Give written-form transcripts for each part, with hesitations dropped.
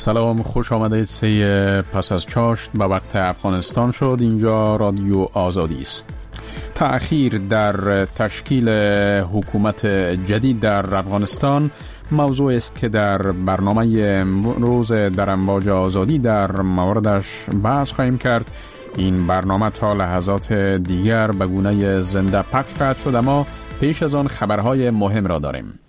سلام، خوش آمدید. سه پس از چاشت به وقت افغانستان شد. اینجا رادیو آزادی است. تأخیر در تشکیل حکومت جدید در افغانستان موضوع است که در برنامه امروز در امواج آزادی در موردش بحث خواهیم کرد. این برنامه تا لحظات دیگر به گونه زنده پخش خواهد شد، اما پیش از آن خبرهای مهم را داریم.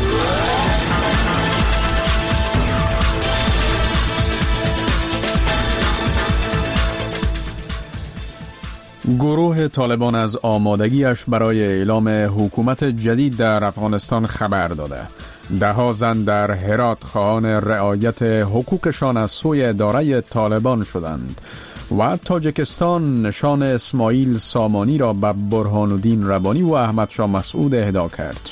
گروه طالبان از آمادگیش برای اعلام حکومت جدید در افغانستان خبر داده. ده‌ها زن در هرات خواهان رعایت حقوقشان از سوی اداره طالبان شدند و تاجیکستان نشان اسماعیل سامانی را به برهان الدین ربانی و احمد شاه مسعود اهدا کرد.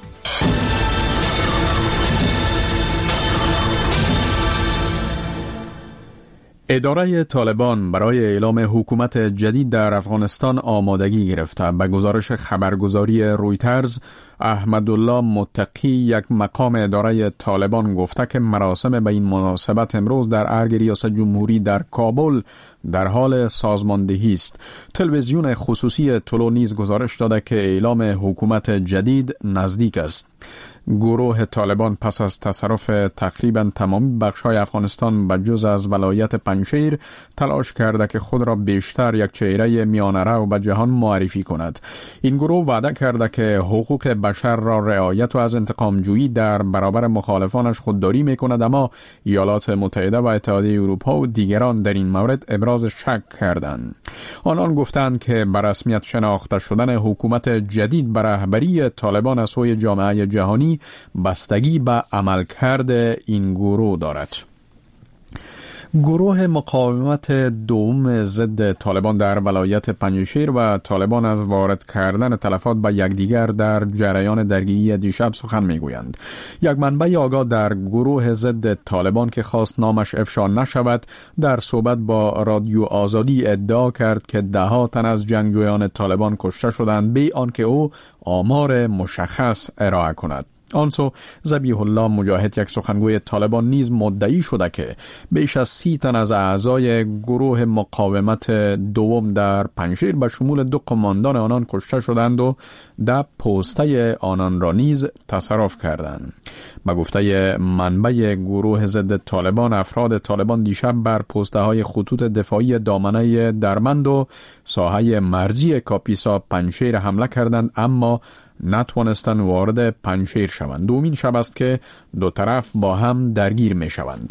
اداره طالبان برای اعلام حکومت جدید در افغانستان آمادگی گرفته. به گزارش خبرگزاری رویترز، احمدالله متقی، یک مقام اداره طالبان، گفته که مراسم به این مناسبت امروز در ارگ ریاست جمهوری در کابل در حال سازماندهی است. تلویزیون خصوصی طلو نیز گزارش داده که اعلام حکومت جدید نزدیک است. گروه طالبان پس از تصرف تقریبا تمامی بخش‌های افغانستان به جز از ولایت پنجشیر تلاش کرده که خود را بیشتر یک چهره میانه‌رو به جهان معرفی کند. این گروه وعده کرده که حقوق بشر را رعایت و از انتقام جویی در برابر مخالفانش خودداری می‌کند، اما ایالات متحده و اتحادیه اروپا و دیگران در این مورد ابراز شک کردند. آنان گفتند که به رسمیت شناخته شدن حکومت جدید بر رهبری طالبان از سوی جامعه جهانی بستگی به عملکرد این گروه دارد. گروه مقاومت دوم ضد طالبان در ولایت پنجشیر و طالبان از وارد کردن تلفات به یکدیگر در جریان درگیری دیشب سخن میگویند. یک منبع آگاه در گروه ضد طالبان که خواست نامش افشا نشود در صحبت با رادیو آزادی ادعا کرد که ده‌ها تن از جنگجویان طالبان کشته شدند بی آنکه او آمار مشخص ارائه کند. آنسو ذبیح الله مجاهد، یک سخنگوی طالبان، نیز مدعی شده که بیش از 30 تن از اعضای گروه مقاومت دوم در پنجشیر به شمول 2 قماندان آنان کشته شدند و 10 پوسته آنان را نیز تصرف کردند. به گفته منبع گروه ضد طالبان، افراد طالبان دیشب بر پوسته های خطوط دفاعی دامنه درمند و ساحه مرزی کاپیسا پنجشیر حمله کردند، اما نتوانستند وارد پنجشیر شوند. دومین شب است که دو طرف با هم درگیر می شوند.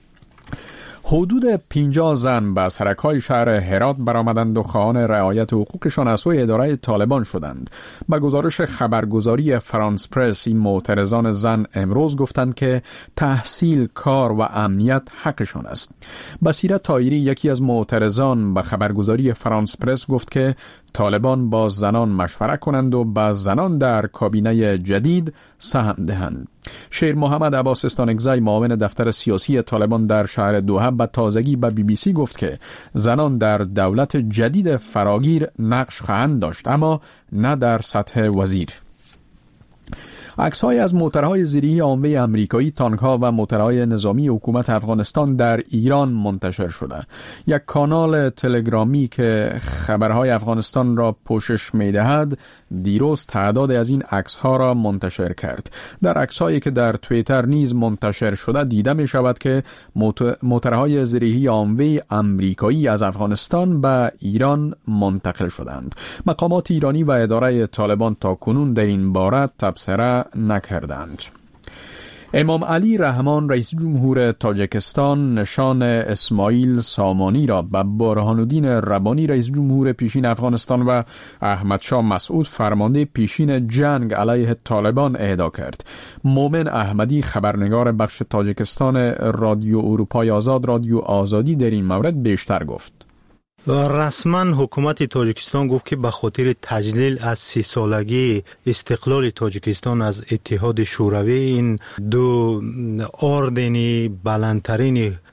حدود 50 زن به سرک‌های شهر هرات برآمدند و خواهان رعایت حقوقشان از سوی اداره طالبان شدند. به گزارش خبرگزاری فرانس پرس، این معترضان زن امروز گفتند که تحصیل، کار و امنیت حقشان است. بصیرت طاهری، یکی از معترضان، به خبرگزاری فرانس پرس گفت که طالبان با زنان مشوره کنند و با زنان در کابینه جدید سهم دهند. شیر محمد عباس استانکزی، معاون دفتر سیاسی طالبان در شهر دوحه، به تازگی به BBC گفت که زنان در دولت جدید فراگیر نقش خواهند داشت، اما نه در سطح وزیر. عکس‌های از موترهای زیری عامه آمریکایی، تانک‌ها و موترهای نظامی حکومت افغانستان در ایران منتشر شده. یک کانال تلگرامی که خبرهای افغانستان را پوشش می‌دهد دیروز تعداد از این عکس‌ها را منتشر کرد. در عکس‌هایی که در توییتر نیز منتشر شده دیده می‌شود که موترهای زیری عامه آمریکایی از افغانستان به ایران منتقل شدند. مقامات ایرانی و اداره طالبان تاکنون در این باره تبصره نکردند. امام علی رحمان، رئیس جمهور تاجیکستان، نشان اسماعیل سامانی را به برهان الدین ربانی، رئیس جمهور پیشین افغانستان، و احمد شاه مسعود، فرمانده پیشین جنگ علیه طالبان، اهدا کرد. مومن احمدی، خبرنگار بخش تاجیکستان رادیو اروپای آزاد، رادیو آزادی، در این مورد بیشتر گفت. رسما حکومت تاجیکستان گفت که به خاطر تجلیل از 30 سالگی استقلال تاجیکستان از اتحاد شوروی، این 2 اردن بلندترین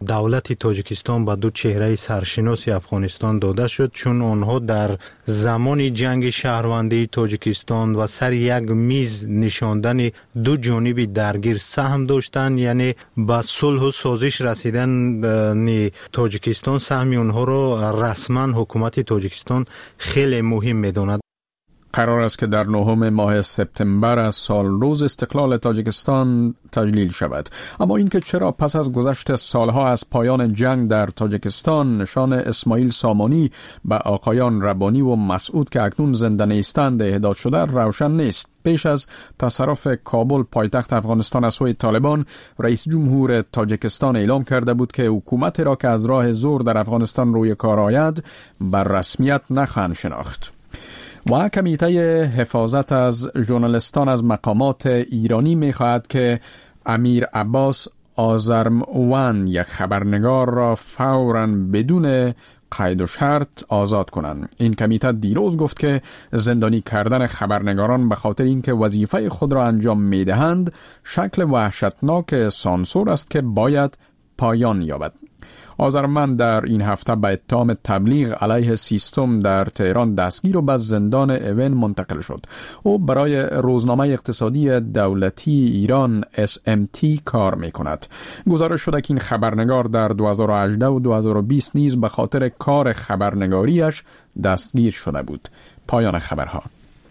دولت تاجیکستان به دو چهره سرشناس افغانستان داده شد، چون آنها در زمان جنگ شهروندی تاجیکستان و سر یک میز نشاندن دو جانب درگیر سهم داشتند، یعنی به صلح و سازش رسیدن تاجیکستان سهم آنها را رسما حکومت تاجیکستان خیلی مهم می‌داند. قرار است که در 9 ماه سپتامبر از سال روز استقلال تاجیکستان تجلیل شود. اما اینکه چرا پس از گذشت سالها از پایان جنگ در تاجیکستان نشان اسماعیل سامانی به آقایان ربانی و مسعود که اکنون زنده نیستند اهدا شده روشن نیست. پیش از تصرف کابل پایتخت افغانستان از سوی طالبان، رئیس جمهور تاجیکستان اعلام کرده بود که حکومت را که از راه زور در افغانستان روی کار آید بر رسمیت نخواهند شناخت. و کمیته حفاظت از ژورنالیستان از مقامات ایرانی می‌خواهد که امیر عباس آذرموان یک خبرنگار را فوراً بدون قید و شرط آزاد کنند. این کمیته دیروز گفت که زندانی کردن خبرنگاران به خاطر اینکه وظیفه خود را انجام می‌دهند شکل وحشتناک سانسور است که باید پایان یابد. آذرموان در این هفته به اتهام تبلیغ علیه سیستم در تهران دستگیر و به زندان اوین منتقل شد. او برای روزنامه اقتصادی دولتی ایران SMT کار می کند. گزارش شده که این خبرنگار در 2018 و 2020 نیز به خاطر کار خبرنگاریش دستگیر شده بود. پایان خبرها.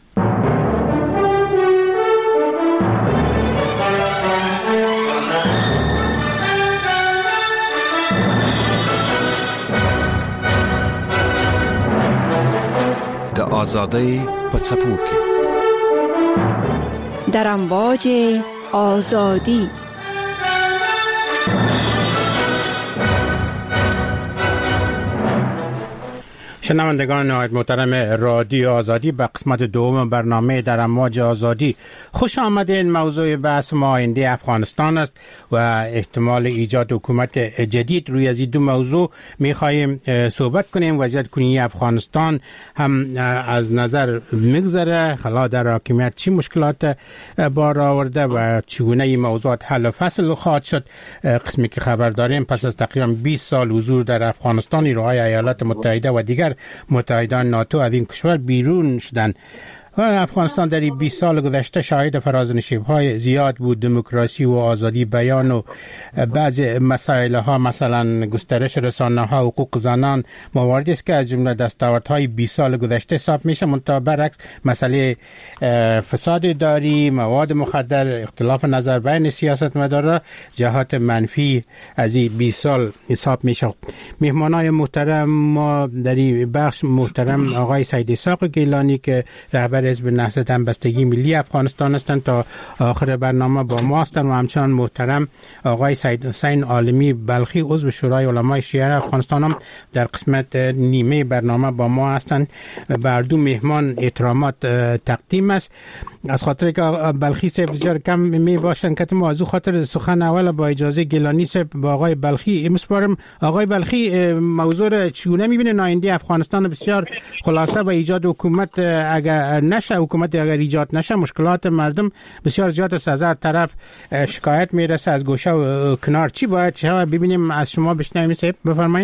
آزادی پڅپو کې در امواج آزادی. شنوندگان نهایت محترم رادیو آزادی، به قسمت دوم برنامه در امواج آزادی خوش آمدین. موضوع بحث ما آینده افغانستان است و احتمال ایجاد حکومت جدید. روی از این دو موضوع میخواهیم صحبت کنیم. وضعیت کنونی افغانستان هم از نظر میگذره، حالا در حاکمیت چی مشکلات بار آورده و چگونه این موضوعات حل و فصل خواهد شد. قسمی که خبر داریم پس از تقریبا 20 سال حضور در افغانستان، نیروهای ایالات متحده و دیگر متحدان ناتو از این کشور بیرون شدند و افغانستان در 20 سال گذشته شاهد فرازنشیب‌های زیاد بود. دموکراسی و آزادی بیان و بعض مسائل ها، مثلا گسترش رسانه‌ها، حقوق زنان، مواردی است که از جمله دستاوردهای 20 سال گذشته حساب میشه. منتها برعکس مسئله فساد اداری، مواد مخدر، اختلاف نظر بین سیاستمداران جهات منفی از این 20 سال حساب میشه. مهمانای محترم ما در این بخش محترم آقای سید اسحاق گیلانی که رهبر حزب نهضت همبستگی ملی افغانستان هستند تا آخر برنامه با ما هستند و همچنان محترم آقای سید حسین عالمی بلخی عضو شورای علمای شیعه افغانستان هم در قسمت نیمه برنامه با ما هستند. بر دو مهمان احترامات تقدیم است. از خاطر که بلخی صاحب بسیار کم می باشند که موضوع خاطر سخن اول با اجازه گیلانی صاحب با آقای بلخی مسپارم. آقای بلخی، موضوع را چگونه می‌بینید؟ آینده افغانستان بسیار خلاصه و ایجاد حکومت اگر نشه، حکومت اگر ایجاد نشه، مشکلات مردم بسیار زیاد است. از هر طرف شکایت میرسه از گوشه و کنار. چی باید چه ببینیم؟ از شما بشنویم صاحب، بفرمایید.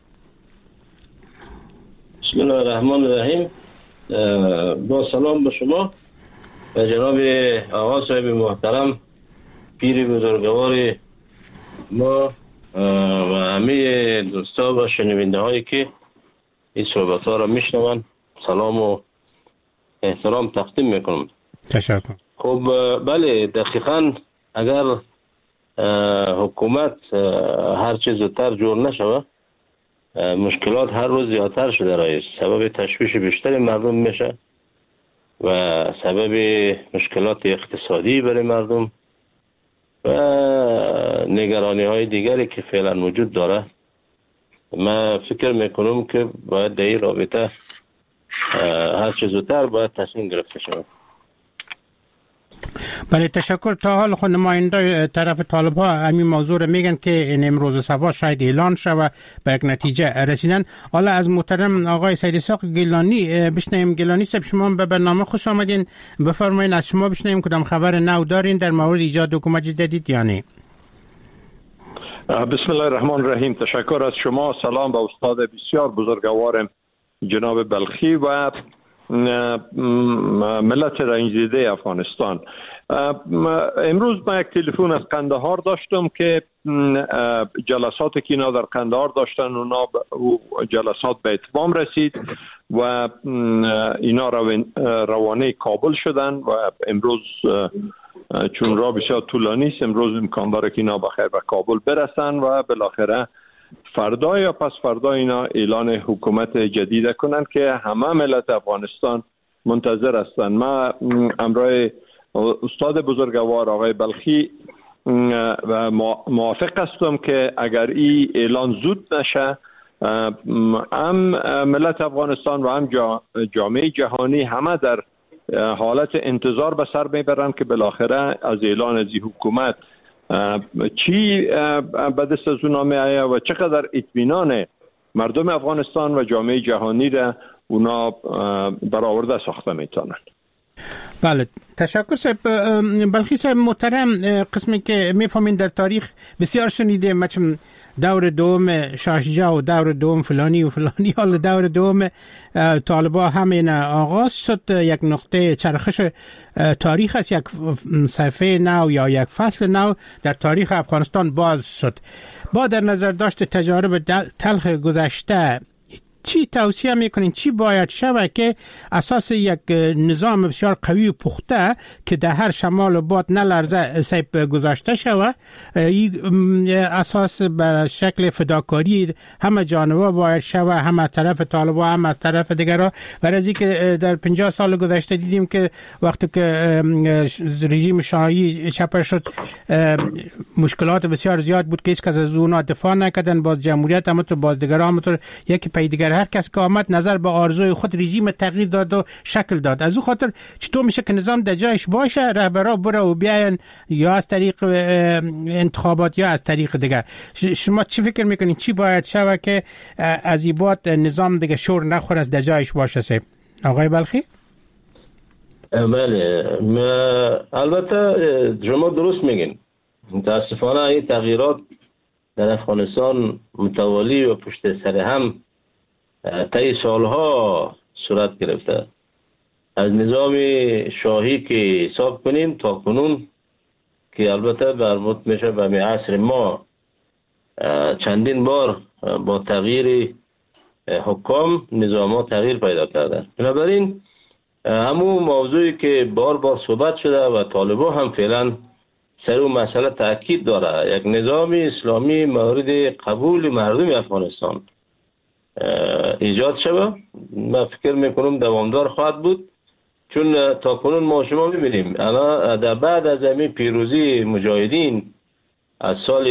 بسم الله الرحمن الرحیم. با سلام به شما و جناب آقا صاحب محترم، پیر بزرگوار ما و همه دوستا و شنونده هایی که این صحبت ها را میشنوند، سلام و احترام تقدیم میکنم. تشکر. خب بله، دقیقاً اگر حکومت هر چه زودتر جور نشود، مشکلات هر روز زیادتر شده رئیس، سبب تشویش بیشتر مردم میشه و سبب مشکلات اقتصادی برای مردم و نگرانی های دیگری که فعلا وجود داره. من فکر میکنم که باید در این رابطه هر چه زودتر باید تصمیم گرفته شود. بله، تشکر. تا حال خود نماینده طرف طالب ها همین موضوع رو میگن که این امروز صبح شاید اعلان شود به یک نتیجه رسیدن. حالا از محترم آقای سید اسحاق گیلانی بشنویم. گیلانی صاحب، شما به برنامه خوش آمدین. بفرمایید از شما بشنویم کدام خبر نو دارین در مورد ایجاد حکومت جدید یا نه؟ بسم الله الرحمن الرحیم. تشکر از شما. سلام به استاد بسیار بزرگوارم جناب بلخی و ملت رنجیده افغانستان. امروز من یک تلفن از قندهار داشتم که جلساتی که اینا در قندهار داشتن اونا جلسات به اتمام رسید و اینا روانه کابل شدن و امروز چون راه بسیار طولانی است امروز امکان داره که اینا بخیر به کابل برسن و بالاخره فردا یا پس فردا اینا اعلان حکومت جدید کنن که همه ملت افغانستان منتظر هستند. من همراه استاد بزرگوار آقای بلخی و موافق هستم که اگر این اعلان زود نشه هم ملت افغانستان و هم جامعه جهانی همه در حالت انتظار به سر میبرن که بالاخره از اعلان از حکومت چی به دست از اونا میآید و چقدر اطمینان مردم افغانستان و جامعه جهانی را اونا برآورده ساخته میتونن. بله تشکر صاحب. بلخی صاحب محترم، قسمی که میفهمین در تاریخ بسیار شنیده مثلا دور دوم شاه شجاع و دور دوم فلانی و فلانی، حال دور دوم طالبان همین آغاز شد. یک نقطه چرخش تاریخ است، یک صفحه نو یا یک فصل نو در تاریخ افغانستان باز شد. با در نظر داشت تجارب تلخ گذشته چی توصیه میکنین چی باید شود که اساس یک نظام بسیار قوی و پخته که در هر شمال و باد نلرزه سیب گذاشته شود؟ این اساس به شکل فداکاری همه جانبه باید شود، هم از طرف طالبان هم از طرف دیگرها. برای که در 50 سال گذشته دیدیم که وقتی که رژیم شاهی چپر شد مشکلات بسیار زیاد بود که هیچ کس از اونها دفاع نکردن. باز جمهوریت هم تو باز دیگرها هم تو یکی پی دیگر هر کس که آمد نظر به آرزوی خود رژیم تغییر داد و شکل داد. از او خاطر چطور میشه که نظام در جایش باشه، رهبرا بره و بیاین یا از طریق انتخابات یا از طریق دیگر؟ شما چی فکر میکنین چی باید شود که از این بعد نظام دیگه شور نخوره از در جایش باشه؟ سه آقای بلخی. بله البته شما درست میگین. متاسفانه این تغییرات در افغانستان متوالی و پشت سر هم طی سالها صورت گرفته. از نظام شاهی که حساب کنیم تا کنون که البته مربوط میشه به عصر ما چندین بار با تغییر حکام نظامات تغییر پیدا کرده. بنابراین همون موضوعی که بار بار صحبت شده و طالبان هم فعلا سر اون مسئله تاکید داره، یک نظام اسلامی مورد قبول مردم افغانستان ایجاد شده. من فکر میکنم دوامدار خواهد بود، چون تا کنون ما شما میبینیم الان در بعد از همین پیروزی مجاهدین از سال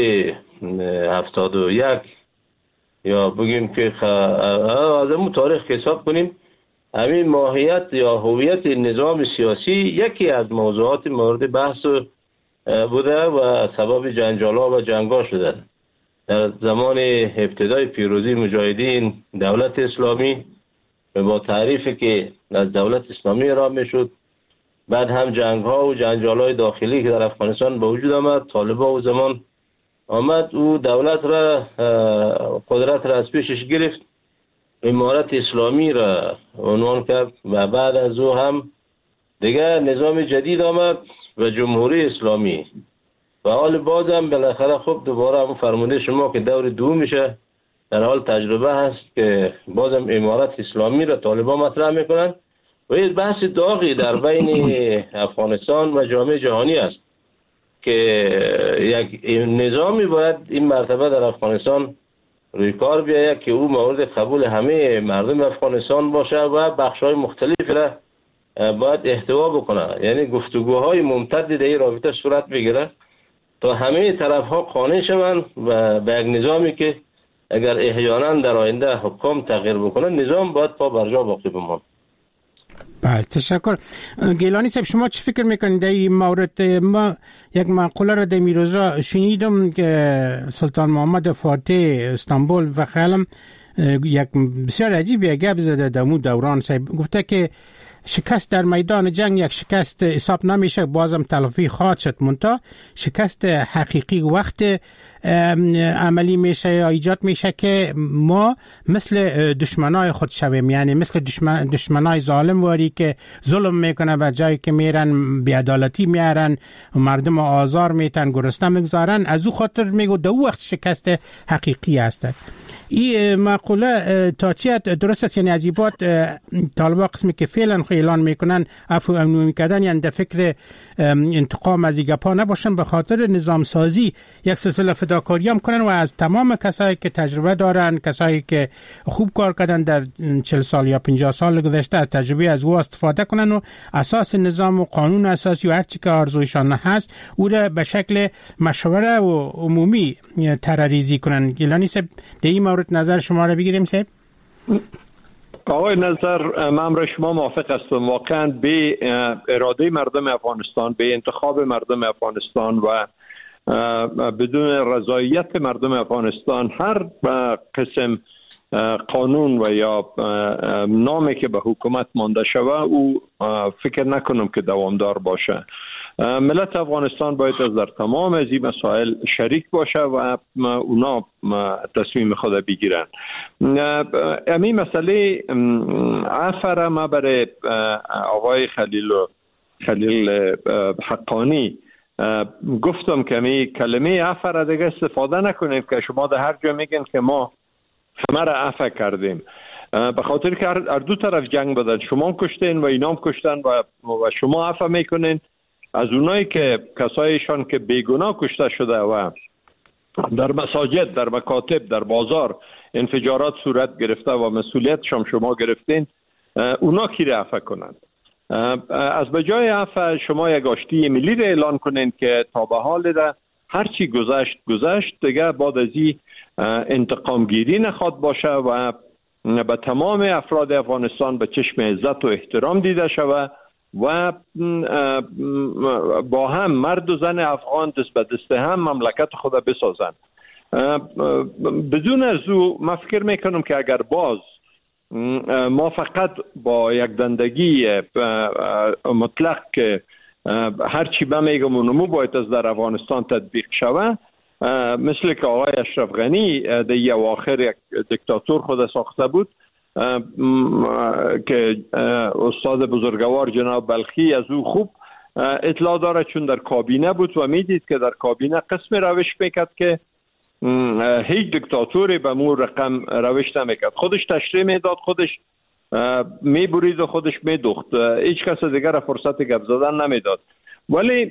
71 یا بگیم که از همون تاریخ حساب کنیم همین ماهیت یا هویت نظام سیاسی یکی از موضوعات مورد بحث بوده و سبب جنجال‌ها و جنگ‌ها شده. در زمان ابتدای پیروزی مجاهدین دولت اسلامی با تعریفی که از دولت اسلامی را میشد، بعد هم جنگ‌ها و جنجال‌های داخلی که در افغانستان به وجود آمد، طالبان و زمان آمد او دولت را قدرت را از پیشش گرفت، امارت اسلامی را عنوان کرد و بعد از او هم دیگر نظام جدید آمد و جمهوری اسلامی. و حال بازم بالاخره خب دوباره هم فرموده شما که دور دوم میشه، در حال تجربه هست که بازم امارت اسلامی را طالبان مطرح میکنن و یک بحث داغی در بین افغانستان و جامعه جهانی است که یک نظامی باید این مرتبه در افغانستان روی کار بیاید که او مورد قبول همه مردم افغانستان باشه و بخش‌های مختلف را باید احتوا بکنه. یعنی گفتگوهای ممتدی در این رابطه صورت بگیره تا همه طرف‌ها قانع شوند و به یک نظامی که اگر احیانا در آینده حکام تغییر بکنه نظام باید پا بر جا باقی بمونه. بله تشکر. گیلانی صاحب شما چی فکر میکنید در این مورد؟ ما یک مقوله را در میروزا شنیدم که سلطان محمد فاتح استانبول و خیالم یک بسیار عجیب یک گپ زده در اون دوران صاحب، گفته که شکست در میدان جنگ یک شکست حساب نمیشه، بازم تلافی خواهد شد، منتها شکست حقیقی وقت عملی میشه یا ایجاد میشه که ما مثل دشمنای خود شویم، یعنی مثل دشمنای ظالم واری که ظلم میکنه و جایی که میرن بی‌عدالتی میارن، مردم آزار میتن، گرسنه میگذارن، از او خاطر میگو دو وقت شکست حقیقی هست. این مقوله تا چی درست است؟ یعنی عجیبات طالبان قسمی که فعلا اعلان میکنن عفو امنی میکردن، یعنی در فکر انتقام از این گپا نباشن، به خاطر نظام سازی یک سلسله فداکاری هم کنن و از تمام کسایی که تجربه دارن، کسایی که خوب کار کردن در 40 سال یا 50 سال گذشته، از تجربه از او استفاده کنن و اساس نظام و قانون اساسی و هر چی که آرزویشان هست او را به شکل مشوره و عمومی ترریزی کنن. گیلانی صاحب در این مورد نظر شما را بگیریم صاحب. آقای نظر، من را شما موافق هستم. واقعا به اراده مردم افغانستان، به انتخاب مردم افغانستان و بدون رضایت مردم افغانستان هر قسم قانون و یا نامی که به حکومت مانده شوه او فکر نکنم که دوامدار باشه. ملت افغانستان باید از در تمام از این مسائل شریک باشه و اونا تصمیم خود بگیرن. همین مسئله عفره ما برای آقای خلیل حقانی گفتم که می کلمه عفره دیگه استفاده نکنیم که شما در هر جا میگن که ما همه را عفو کردیم، به خاطر که هر دو طرف جنگ بدن، شما کشتین و اینام کشتن و شما عفو میکنین از اونایی که کسایشان که بیگناه کشته شده و در مساجد، در مکاتب، در بازار انفجارات صورت گرفته و مسئولیتشان شما گرفتین، اونا کی را عفو کنند؟ از بجای عفو شما یک آشتی ملی را اعلان کنین که تا به حال ده هر چی گذشت دیگه بعد از این انتقام گیری نخواد باشه و به تمام افراد افغانستان به چشم عزت و احترام دیده شود و با هم مرد و زن افغان دست به دست هم مملکت خود بسازن. بدون از او من فکر میکنم که اگر باز ما فقط با یک دندگی مطلق که هرچی بمیگم اونمو باید از در افغانستان تطبیق شوه، مثل که آقای اشرف غنی در یه اواخر یک دیکتاتور خود ساخته بود که استاد بزرگوار جناب بلخی از او خوب اطلاع داره، چون در کابینه بود و میدید که در کابینه قسم روش میکرد که هیچ دیکتاتوری به مور رقم روش نمیکرد، خودش تشریح میداد، خودش میبرید و خودش میدوخت، هیچ کس دیگر فرصت گپ زدن نمیداد. ولی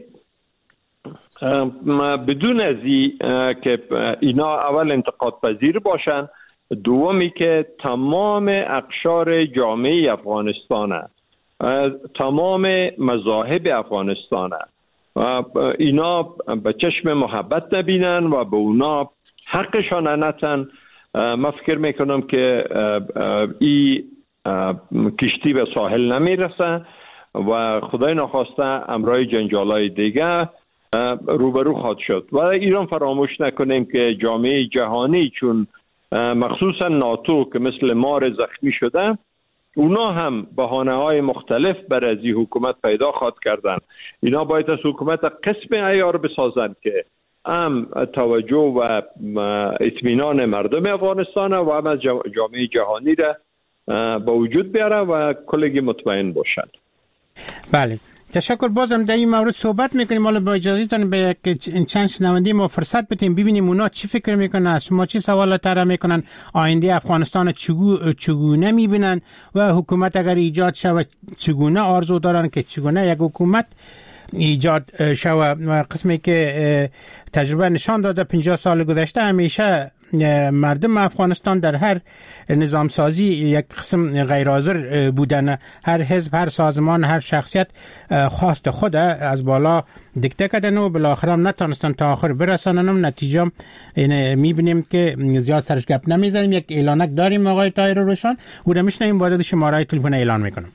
بدون از که اینا اول انتقاد پذیر باشن، دومی که تمام اقشار جامعه افغانستان، تمام مذاهب افغانستان اینا به چشم محبت نبینن و به اونا حقشان نتن، من فکر میکنم که این کشتی به ساحل نمیرسه و خدای نخواسته امرای جنجالای دیگه روبرو خواهد شد. و ایران فراموش نکنیم که جامعه جهانی، چون مخصوصا ناتو که مثل مار زخمی شده، اونا هم بهانه‌های مختلف برای از این حکومت پیدا خواهد کردن. اینا باید از حکومت قسم عیار بسازند که هم توجه و اطمینان مردم افغانستان و هم از جامعه جهانی را با وجود بیاره و کلگی مطمئن باشند. بله، تشکر. بازم در این مورد صحبت میکنیم. حالا با اجازهتون به یک چند شنونده ما فرصت بدیم ببینیم اونا چی فکر میکنن، از شما چی سوالات طرح میکنن، آینده افغانستان چگونه میبینن و حکومت اگر ایجاد شود چگونه آرزو دارن که چگونه یک حکومت ایجاد شود. و قسمی که تجربه نشان داده 50 سال گذشته همیشه مردم افغانستان در هر نظام سازی یک قسم غیر حاضر بودن، هر حزب، هر سازمان، هر شخصیت خواست خود از بالا دیکته کردن و بالاخره هم نتونستن تا آخر برسانن. نتیجه میبینیم که زیاد سرش گپ نمیزنیم. یک اعلانک داریم آقای طاهر روشن، او را میشنویم، وارد شماره تلفن اعلان میکنم.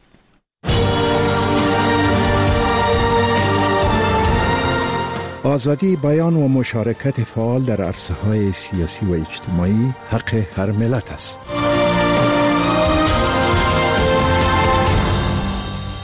آزادی بیان و مشارکت فعال در عرصه‌های سیاسی و اجتماعی حق هر ملت است.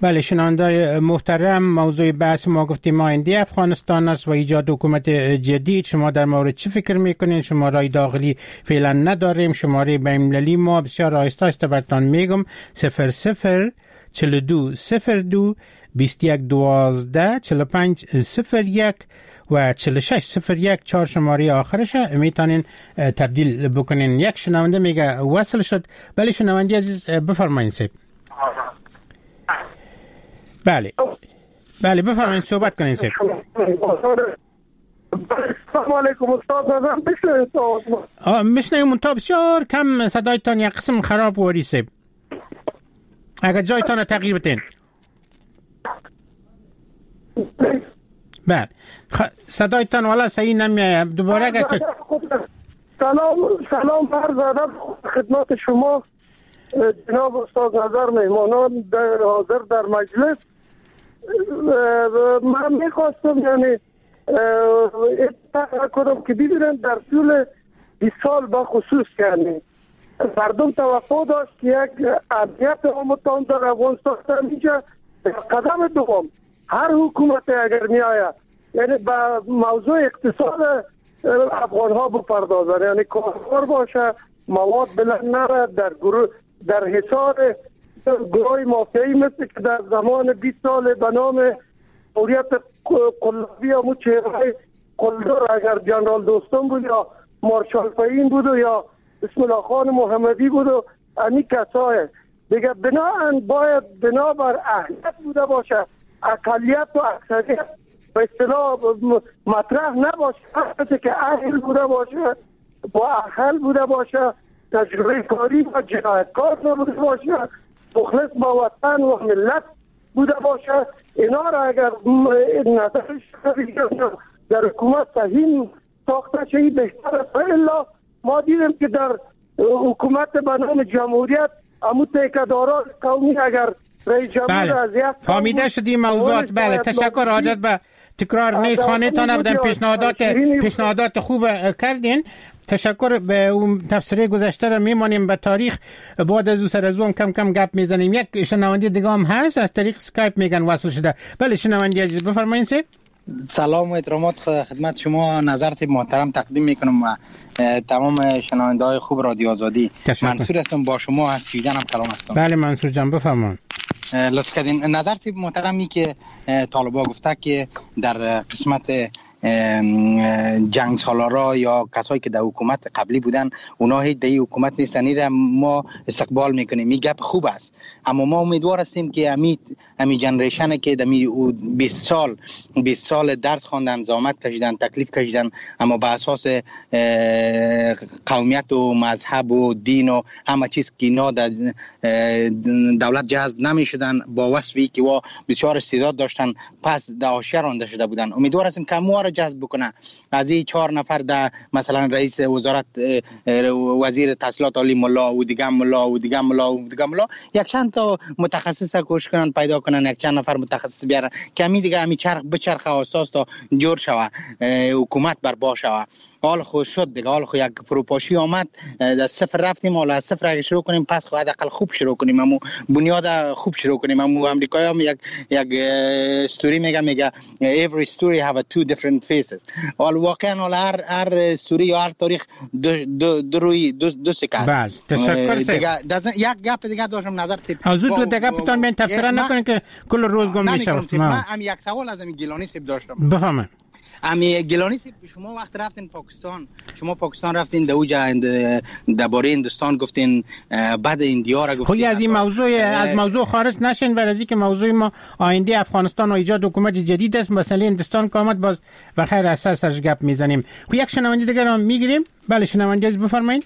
بله شنوندای محترم، موضوع بحث ما گفتیم آینده افغانستان است و ایجاد حکومت جدید. شما در مورد چه فکر میکنین؟ شماره داخلی فعلا نداریم، شماره بین‌المللی ما بسیار آهسته آهسته براتون میگم 00 42 02 21 12 45 01 و 46 01 4 شماره آخرشه میتونین تبدیل بکنین. یک شنونده میگه وصل شد. بله شنونده عزیز بفرمایید سید. بله بفرمایید صحبت کنین سید. سلام علیکم استاد. میشنویم تا بسیار کم صدایتان یک قسم خراب وری سید. اگر جایتان تغییر بدین. بله صدایتان والا صحیح نمیاد. دوباره اگر سلام عرض ادب خدمت شما جناب استاد نظر، مهمانان حاضر در مجلس. من میخواستم یعنی اتفاق کنم که ببینن در طول 20 سال با خصوص یعنی مردم توقع داشت که یک امنیت آمدان در افغانستان اینجا قدم دوم هر حکومت اگر می آید یعنی با موضوع اقتصاد افغان ها بپردازن، یعنی کارخور باشه، مواد بلند نره در حصار گروه مافیایی مثل که در زمان 20 سال به نام موریت قلابی همون چهره قلدر اگر جنرال دوستان بود یا مارشال فهیم بود یا بسم الله خان محمدی بود و امی کسای دیگه باید بنا بر اهلیت بوده باشه، اقلیت و اکثریت به اصطلاح مطرح نباشه، هرچه که اهل بوده باشه با اهل بوده باشه، تجربه کاری و جنایتکار بوده باشه، مخلص با وطن و ملت بوده باشه. اینا را اگر نظرش در حکومت صحیح ساخته شده بهتر است. الا ما دیدیم که در حکومت به نام جمهوریت امو تیکداران قومی اگر رئیس جمهور از یک فهمیده شدی موضوعات. بله تشکر. حاجت به تکرار نیست. خانه تان بدن پیشنهادات خوب کردین. تشکر. به اون تفسیر گذشته رو میمانیم به تاریخ. بعد از او سر از اون کم کم گپ میزنیم. یک شنونده دیگه هم هست از طریق اسکایپ میگن وصل شده. بله شنونده عزیز بفرمایید سید. سلام و احترامات خدمت شما نظر سید محترم تقدیم میکنم و تمام شنونده های خوب رادیو آزادی. منصور هستم با شما از سویدن هم کلام هستم. بله منصور جان بفرمایید. لطف کردین. نظر سید محترمی که طالبا گفته که در قسمت جنگ سالارا یا کسایی که در حکومت قبلی بودن اونا هیچ در حکومت نیستن، را ما استقبال میکنیم. این گپ خوب است، اما ما امیدوار هستیم که امی جنریشن که در 20 سال درس خواندن، زحمت کشیدن، تکلیف کشیدن، اما به اساس قومیت و مذهب و دین و همه چیز که اینا در دولت جذب نمیشدن با وصفی که وا بسیار استعداد داشتن پس در حاشیه رانده شده بودن. امیدوار هستیم که ما را جذب بکنه. از این 4 نفر در مثلا رئیس وزارت، وزیر تحصیلات عالی ملا و دیگه ملا یک چند تا متخصص کوشش کنن پیدا کنن، یک چند نفر متخصص بیارن که می دیگه می چرخ بچرخه اساس تا جور شوه، حکومت برپا شوه. حال خوش شد دیگه، حال خو یک فروپاشی آمد، از صفر رفتیم، حالا از صفر اگه شروع کنیم پس خو حداقل خوب شروع کنیم، امو بنیاد خوب شروع کنیم. امو امریکایی هم یک استوری میگه every story have a two different faces. حال واقعا حال هر استوری یا هر تاریخ دو سکه. بله تشکر سید. یک گپ دیگه داشتم نظر سید. حضور تو دیگه بتون بین تفسیر نکنین که کل روز گم میشه. من یک سوال از گیلانی سید داشتم. بفهمم. امی گیلانی سید شما وقت رفتین پاکستان، شما پاکستان رفتین دوجا درباره هندوستان گفتین، بعد ایندیا را گفتین. خب از این موضوع خارج نشین، برای که موضوع ما آینده افغانستان و ایجاد حکومت جدید است. مسئله هندوستان که آمد باز بخیر از سرش گپ میزنیم. خب یک شنونده دیگه رو میگیریم. بله شنونده عزیز بفرمایید.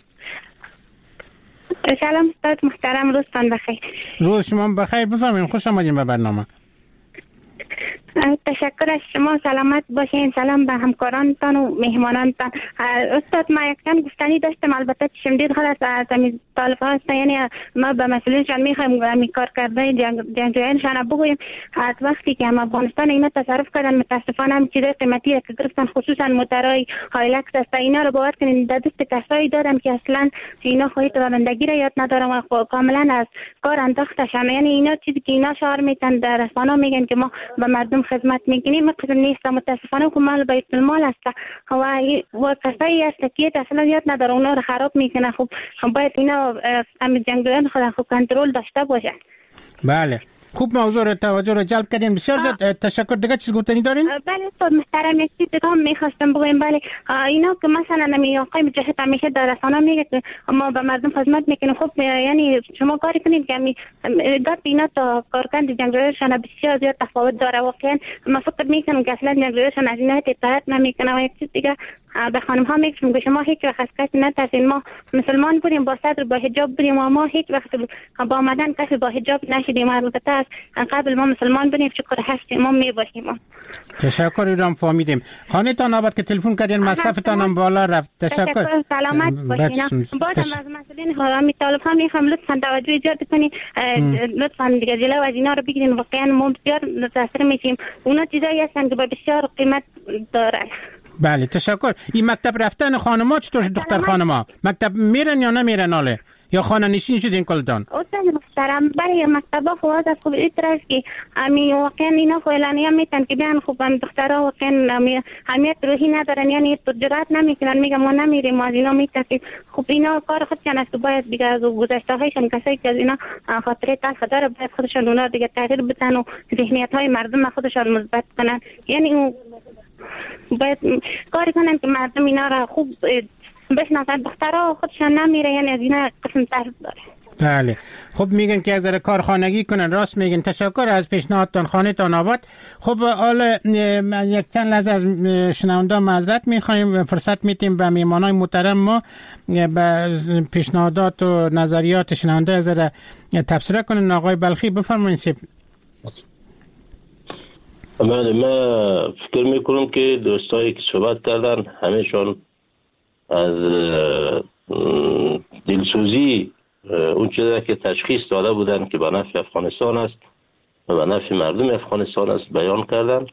سلام استاد محترم، روزتان بخیر. روز شما بخیر، بفرمایید. خوش آمدین به برنامه. تشکر از شما. سلامت باشین. سلام به همکارانتان و مهمانانتان. استاد ما یک چند گفتنی داشتم، البته شمدید خلاص از طالب هست، یعنی ما به مسئولینشان میخوایم کار کرده جنگجویانشان بگویم از وقتی که هم افغانستان اینا تصرف کردن متاسفانه هم چیزای قیمتی که گرفتن، خصوصا موترهای هایلکس است، اینا رو باور کنین در دست کسایی دادن که اصلا اینا خواهی رانندگی را یاد ندارن و کاملا از کار انداختشن. یعنی اینا چیزی که اینا شعار میتن در رسانه میگن که ما به مردم خدمت میکنیم، قسم نیست. متاسفانه که مال بیت المال است و کسایی است که اصلا یاد نداره، اونا رو خراب میکنه. خب باید اینا هم جنگجویان خود خوب کنترل داشته باشن. بله خوب موضوع رو توجه رو جلب کردین. بسیار زیاد تشکر. دیگه چیز گفتنی دارین؟ بله استاد محترم، یک چیز دیگه هم میخواستم بگویم. بله اینا که مثلا نمی آقای مجاهد همیشه در رسانه میگه که ما به مردم خدمت میکنیم. خب یعنی شما کاری کنید که گپ اینا تا کارکرد جنگجویانشان بسیار زیاد تفاوت داره. واقعا من فکر میکنم که اصلا جنگجویانشان از اینا اطاعت نمیکنه. و یک چیز دیگه به خانم ها میگم که شما هیچ وقت از کسی نترسین. ما مسلمان بودیم، با صدر با حجاب بودیم و ما هیچ وقت با آمدن کسی با حجاب نشدیم. البته از قبل ما مسلمان بودیم، شکر هستیم ما میباشیم. تشکر. ایران فهمیدیم. خانه تا نوبت که تلفن کردین مصرفتان هم بالا رفت. تشکر. سلامت باشین. بازم از مسئولین حرامی طالب ها میخوام لطفا توجه زیاد کنین، لطفا دیگه جلو از اینا رو بگیرین. واقعا ما بسیار متاثر میشیم. اونا چیزایی هستن که بسیار قیمت دارن. بله تشکر. این مکتب رفتن خانما چطور شد؟ دختر خانما مکتب میرن یا نمیرن حاله؟ یا خانه نشین شدین کلتان؟ استاد محترم برای مکتبا خواهد از خوب ایتراز که واقعا اینا اعلانیه میتن که بیان خوب هم دخترها واقعا اهمیت روحی ندارن، یعنی جرأت نمیکنن میگم ما نمیریم از اینا میترسیم. خب اینا کار خودشان است، باید دیگه از گذشته هایشان کسایی که از اینا خاطره تلخ داره باید خودشان اونا دیگه تغییر بدن و ذهنیت های مردم خودشان مثبت کنن. یعنی باید کاری کنن که مردم اینا را خوب بشناسن. دخترها خودشان نمیره، یعنی از اینا قسم ترس داره. بله خب میگن که از کارخانگی کنن. راست میگن. تشکر از پیشنهادتان. خانه تا آباد. خب حالا یک چند لحظه از شنونده معذرت میخوایم، فرصت میتیم به میهمانای محترم ما به پیشنهادات و نظریات شنونده از تبصره کنن. آقای بلخی بفرمایید. من فکر میکنم که دوستایی که صحبت کردن همهشون از دلسوزی اون چیزی که تشخیص داده بودن که به نفع افغانستان است و به نفع مردم افغانستان است بیان کردن.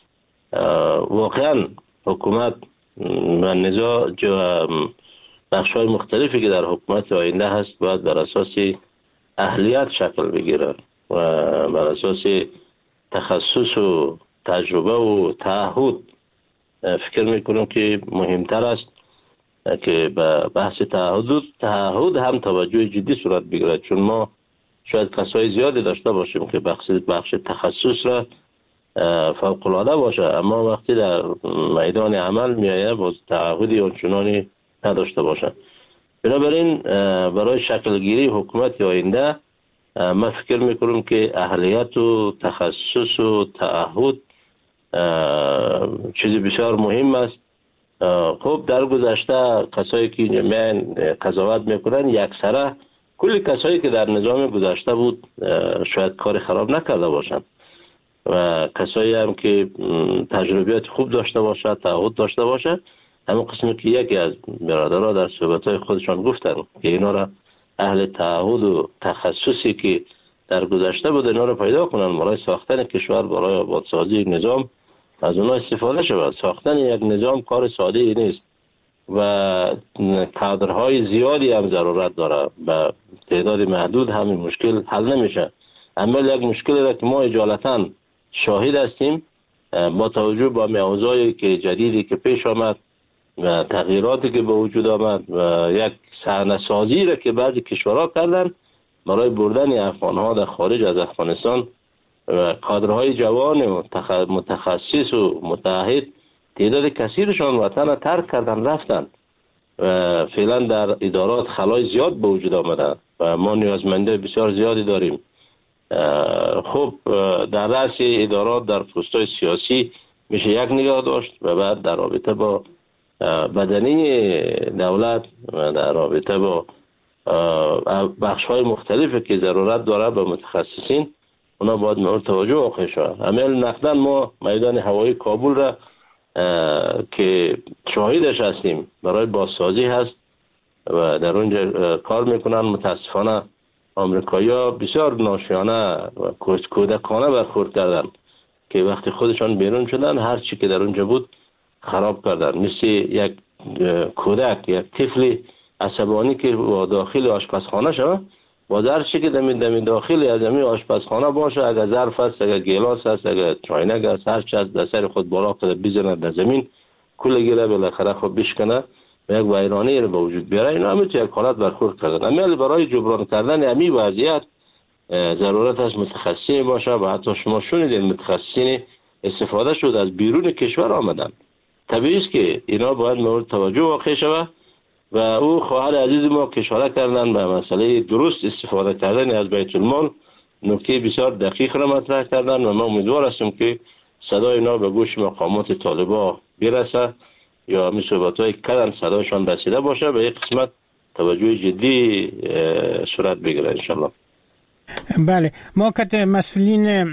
واقعا حکومت و نزاع بخش‌های مختلفی که در حکومت آینده هست باید بر اساس اهلیت شکل بگیره و بر اساس تخصص و تجربه و تعهد. فکر میکنم که مهمتر است که به بحث تعهد هم توجه جدی صورت بگیره، چون ما شاید کسای زیادی داشته باشیم که بخش تخصص را فوق العاده باشه، اما وقتی در میدان عمل میایه باز تعهدی آنچنانی نداشته باشه. بنابراین برای شکلگیری حکومت آینده من فکر میکنم که اهلیت و تخصص و تعهد چیزی بسیار مهم است. خب در گذشته کسایی که میان قضاوت میکنن یکسره کلی کسایی که در نظام گذشته بود شاید کار خراب نکرده باشند و کسایی هم که تجربیات خوب داشته باشه، تعهد داشته باشه، همون قسمی که یکی از برادرها در صحبتهای خودشان گفتن که اینا را اهل تعهد و تخصصی که در گذشته بود اینا را پیدا کنن برای ساختن کشور، برای آبادسازی نظام از اونها استفاده شود. ساختن یک نظام کار ساده ای نیست و کادرهای زیادی هم ضرورت داره. به تعداد محدود همین مشکل حل نمیشه. اما یک مشکلی را که ما اجالتا شاهد هستیم با توجه به اوضاعی که جدیدی که پیش آمد و تغییراتی که به وجود آمد و یک صحنه‌سازی را که بعضی کشورها کردن برای بردن افغانها در خارج از افغانستان و کادرهای جوان و متخصص و متعهد تعداد کثیرشان وطن را ترک کردن رفتن و فعلا در ادارات خلای زیاد به وجود آمده و ما نیازمنده بسیار زیادی داریم. خب در رأس ادارات در پست‌های سیاسی میشه یک نگاه داشت و بعد در رابطه با بدنی دولت و در رابطه با بخش‌های مختلفی که ضرورت داره به متخصصین اونا باید مورد توجه واقع شود. عمل نقدن ما میدان هوایی کابل را که شاهدش هستیم برای بازسازی هست و در اونجا کار میکنن. متاسفانه آمریکایی‌ها بسیار ناشیانه و کودکانه برخورد کردن که وقتی خودشان بیرون شدن هر چی که در اونجا بود خراب کردن، مثل یک کودک، یک طفل عصبانی که داخل آشپزخانه شود و هر چی که دمی داخل از همین آشپزخانه باشه، اگر ظرف است، اگر گیلاس است، اگر چاینک است، هر چی از سر خود بالا کنه بزنه در زمین، کل گیره بالاخره خود بشکنه و یک ویرانی رو به وجود بیاره. اینا همه تو یک حالت برخورد کردن. اما برای جبران کردن همین وضعیت ضرورت است متخصصین باشه و حتی شما شنیدین متخصصین استفاده شد از بیرون کشور آمدن. طبیعی است که اینا باید مورد توجه واقع شود و او خواهر عزیز ما که اشاره کردن به مسئله درست استفاده کردن از بیت المال نکته بسیار دقیق را مطرح کردن و ما امیدوار هستیم که صدای اینا به گوش مقامات طالبان برسه یا همین صحبت‌های کردن صدایشان رسیده باشه به یک قسمت توجه جدی صورت بگیره انشالله. بله، ما که مسئولین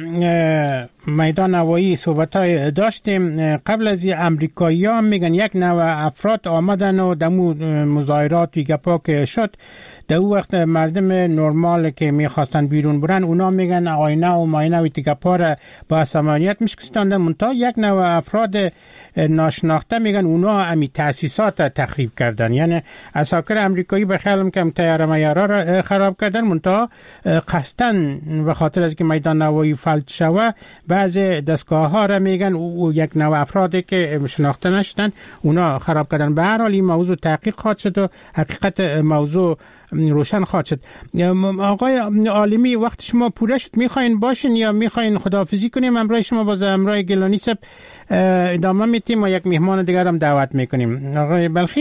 میدان هوایی صحبت‌های داشتیم. قبل از امریکایی‌ها میگن یک نوع افراد آمدن و دمو مظاهرات گپا که شد در اون وقت مردم نرمال که میخواستن بیرون برن اونا میگن آینه و ماینه و گپا را با عصبانیت میشکستاندن. منتها یک نوع افراد ناشناخته میگن اونا امی تأسیسات تخریب کردن، یعنی اساکر امریکایی به خیالم که طیاره میاره را خراب کردن، منتها قصدن به خاطر از که میدان هوایی فلج شوه بعض دستگاه ها را میگن او یک نوع افرادی که شناخته نشدن اونا خراب کردن. به هر حال این موضوع تحقیق خواهد شد و حقیقت موضوع روشن خواهد شد. آقای عالمی وقت شما پوره شد، میخواین باشین یا میخواین خداحافظی کنیم؟ همراه شما باز همراه گیلانی صاحب ادامه میتیم و یک مهمان دیگر هم دعوت میکنیم. آقای بلخی؟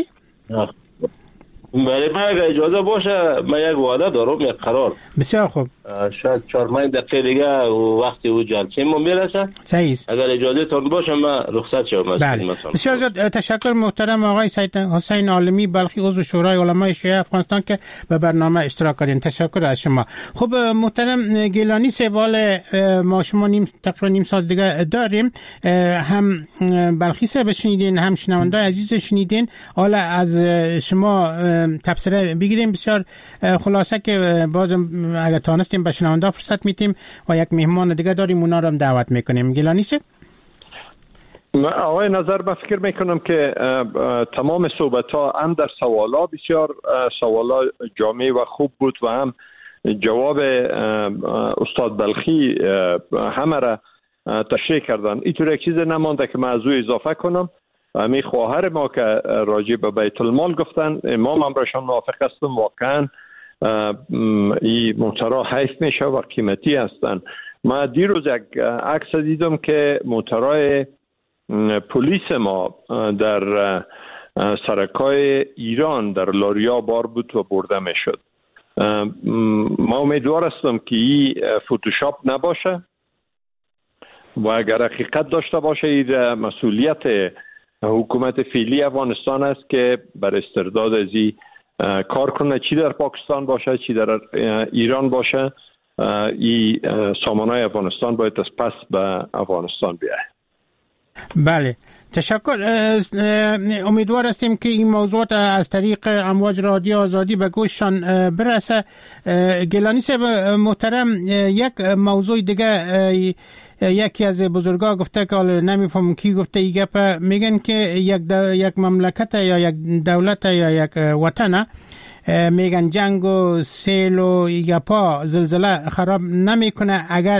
بله، اگر اجازه باشه من یک وعده دارم، یک قرار. بسیار خوب. شاید 4-5 دقیقه دیگه و وقتی او جلسه ما میرسه. صحیح. اگر اجازه تون باشه من رخصت شوم از خدمتتون. بسیار زیاد تشکر محترم آقای سید حسین عالمی بلخی عضو شورای علمای شیعه افغانستان که به برنامه اشتراک کردین. تشکر از شما. خب محترم گیلانی سوال ما شما تقریبا نیم ساعت دیگه داریم. هم بلخی صاحب شنیدین، هم شنوندای عزیز شنیدین. حالا از شما تبصره بگیریم بسیار خلاصه که باز اگر تانستیم به شنونده فرصت میتیم و یک مهمان دیگه داریم اونا رو هم دعوت میکنیم. گیلانی صاحب؟ آقای نظر من فکر میکنم که تمام صحبت ها هم در سوالا بسیار سوالا جامع و خوب بود و هم جواب استاد بلخی همه را تشریح کردن. اینطور یک چیز نمانده که موضوع اضافه کنم. همین خواهر ما که راجع به بیت المال گفتن امام هم برایشان موافق هستم. واقعا این موترها حیف میشه و قیمتی هستن. ما دیروز یک عکس دیدم که موترهای پلیس ما در سرکای ایران در لاریا بار بود و برده میشد. ما امیدوار هستم که این فوتوشاپ نباشه و اگر حقیقت داشته باشه این مسئولیت حکومت فعلی افغانستان است که بر استرداد از این کار کنه، چی در پاکستان باشه چی در ایران باشه. این سامانهای افغانستان باید از پس به افغانستان بیاید. بله، تشکر. امیدوار هستیم که این موضوعات از طریق امواج رادیو آزادی به گوششان برسه. گیلانی صاحب محترم، یک موضوع دیگه یکی از بزرگا گفته که حالا نمیفهمم کی گفته این گپ، میگن که یک مملکت یا یک دولت یا یک وطن میگن جنگ و سیل و گپا زلزله خراب نمیکنه اگر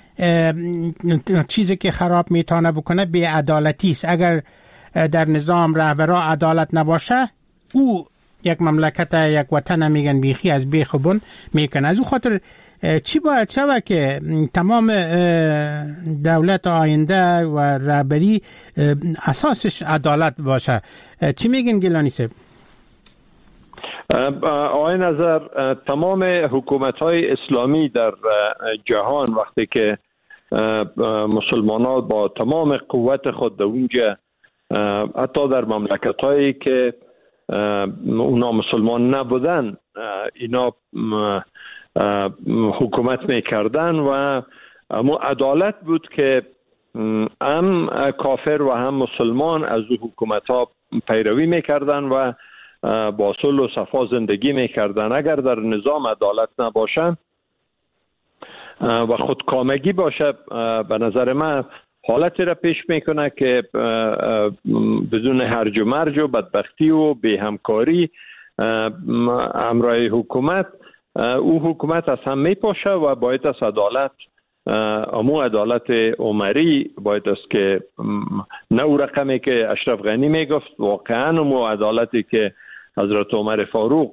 چیزی که خراب میتونه بکنه بی‌عدالتی است. اگر در نظام رهبرا عدالت نباشه او یک مملکت یک وطن میگن بیخی از بیخبون میکنه. از اون خاطر چی باید شود که تمام دولت آینده و رهبری اساسش عدالت باشه؟ چی میگن گیلانی صاحب؟ آقای نظر، تمام حکومت‌های اسلامی در جهان وقتی که مسلمانان با تمام قوت خود در اونجا حتی در مملکت‌هایی که اونا مسلمان نبودن اینا حکومت میکردن و اما عدالت بود که هم کافر و هم مسلمان از حکومت ها پیروی میکردن و با صلح و صفا زندگی میکردن. اگر در نظام عدالت نباشن و خودکامگی باشه، به نظر من حالتی را پیش میکنه که بدون هرج و مرج و بدبختی و بی همکاری همراه حکومت او حکومت از هم میپاشه و باید از عدالت، امو عدالت عمری باید است که نه او رقمی که اشرف غنی میگفت، واقعا امو عدالتی که حضرت عمر فاروق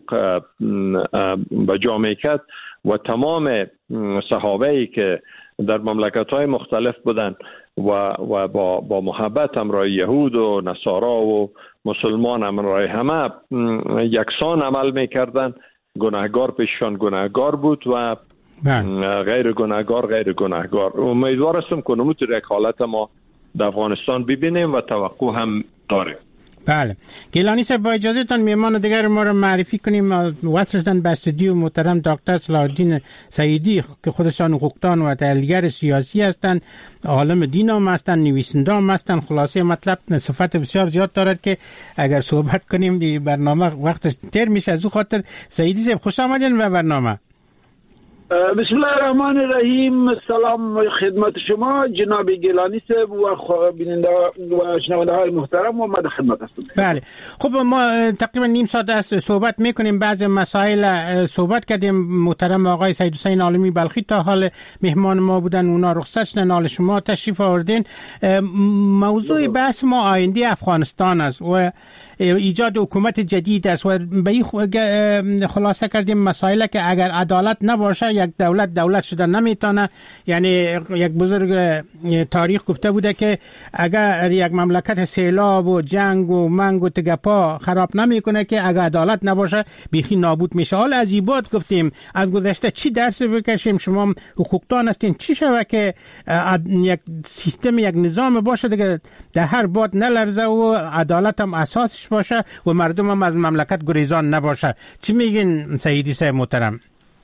به جا میکرد و تمام صحابه‌ای که در مملکت‌های مختلف بودن و با محبت همراه یهود و نصارا و مسلمان همراه همه یکسان عمل میکردن. گناهگار پیششان گناهگار بود و غیر گناهگار. امیدوار هستم که نموت یک حالت ما در افغانستان ببینیم و توقع هم داریم. بله. گیلانی صاحب با اجازهتان میهمان دیگر ما رو معرفی کنیم. وصل هستند به استودیو محترم دکتر صلاح الدین سعیدی که خودشان حقوقدان و تحلیلگر سیاسی هستند، عالم دین هم هستند، نویسنده هم هستند. خلاصه مطلب صفت بسیار زیاد دارد که اگر صحبت کنیم برنامه وقتش تر میشه. از او خاطر سعیدی صاحب خوش آمدین به برنامه. بسم الله الرحمن الرحیم. سلام خدمت شما جناب گیلانی صاحب و بیننده و شنونده های محترم و من خدمت هستم. بله. خب ما تقریبا نیم ساعت است صحبت میکنیم، بعضی مسائل صحبت کردیم. محترم آقای سید حسین عالمی بلخی تا حال مهمان ما بودن، اونا رخصت شدن، حال شما تشریف آوردین. موضوع بحث ما آینده افغانستان است و ایجاد حکومت جدید است و به این خلاصه کردیم مسائل که اگر عدالت نباشه یک دولت شدن نمیتونه. یعنی یک بزرگ تاریخ گفته بوده که اگر یک مملکت سیلاب و جنگ و منگ و تگپا خراب نمیکنه که اگر عدالت نباشه بیخی نابود میشه. حالا از این بعد گفتیم از گذشته چی درس بکشیم؟ شما حقوقدان هستین، چی شود که یک سیستم، یک نظام باشه دیگه در هر باد نلرزه و عدالت هم اساسش باشه و مردم هم از مملکت گریزان نباشه؟ چی میگین سعیدی صاحب محترم؟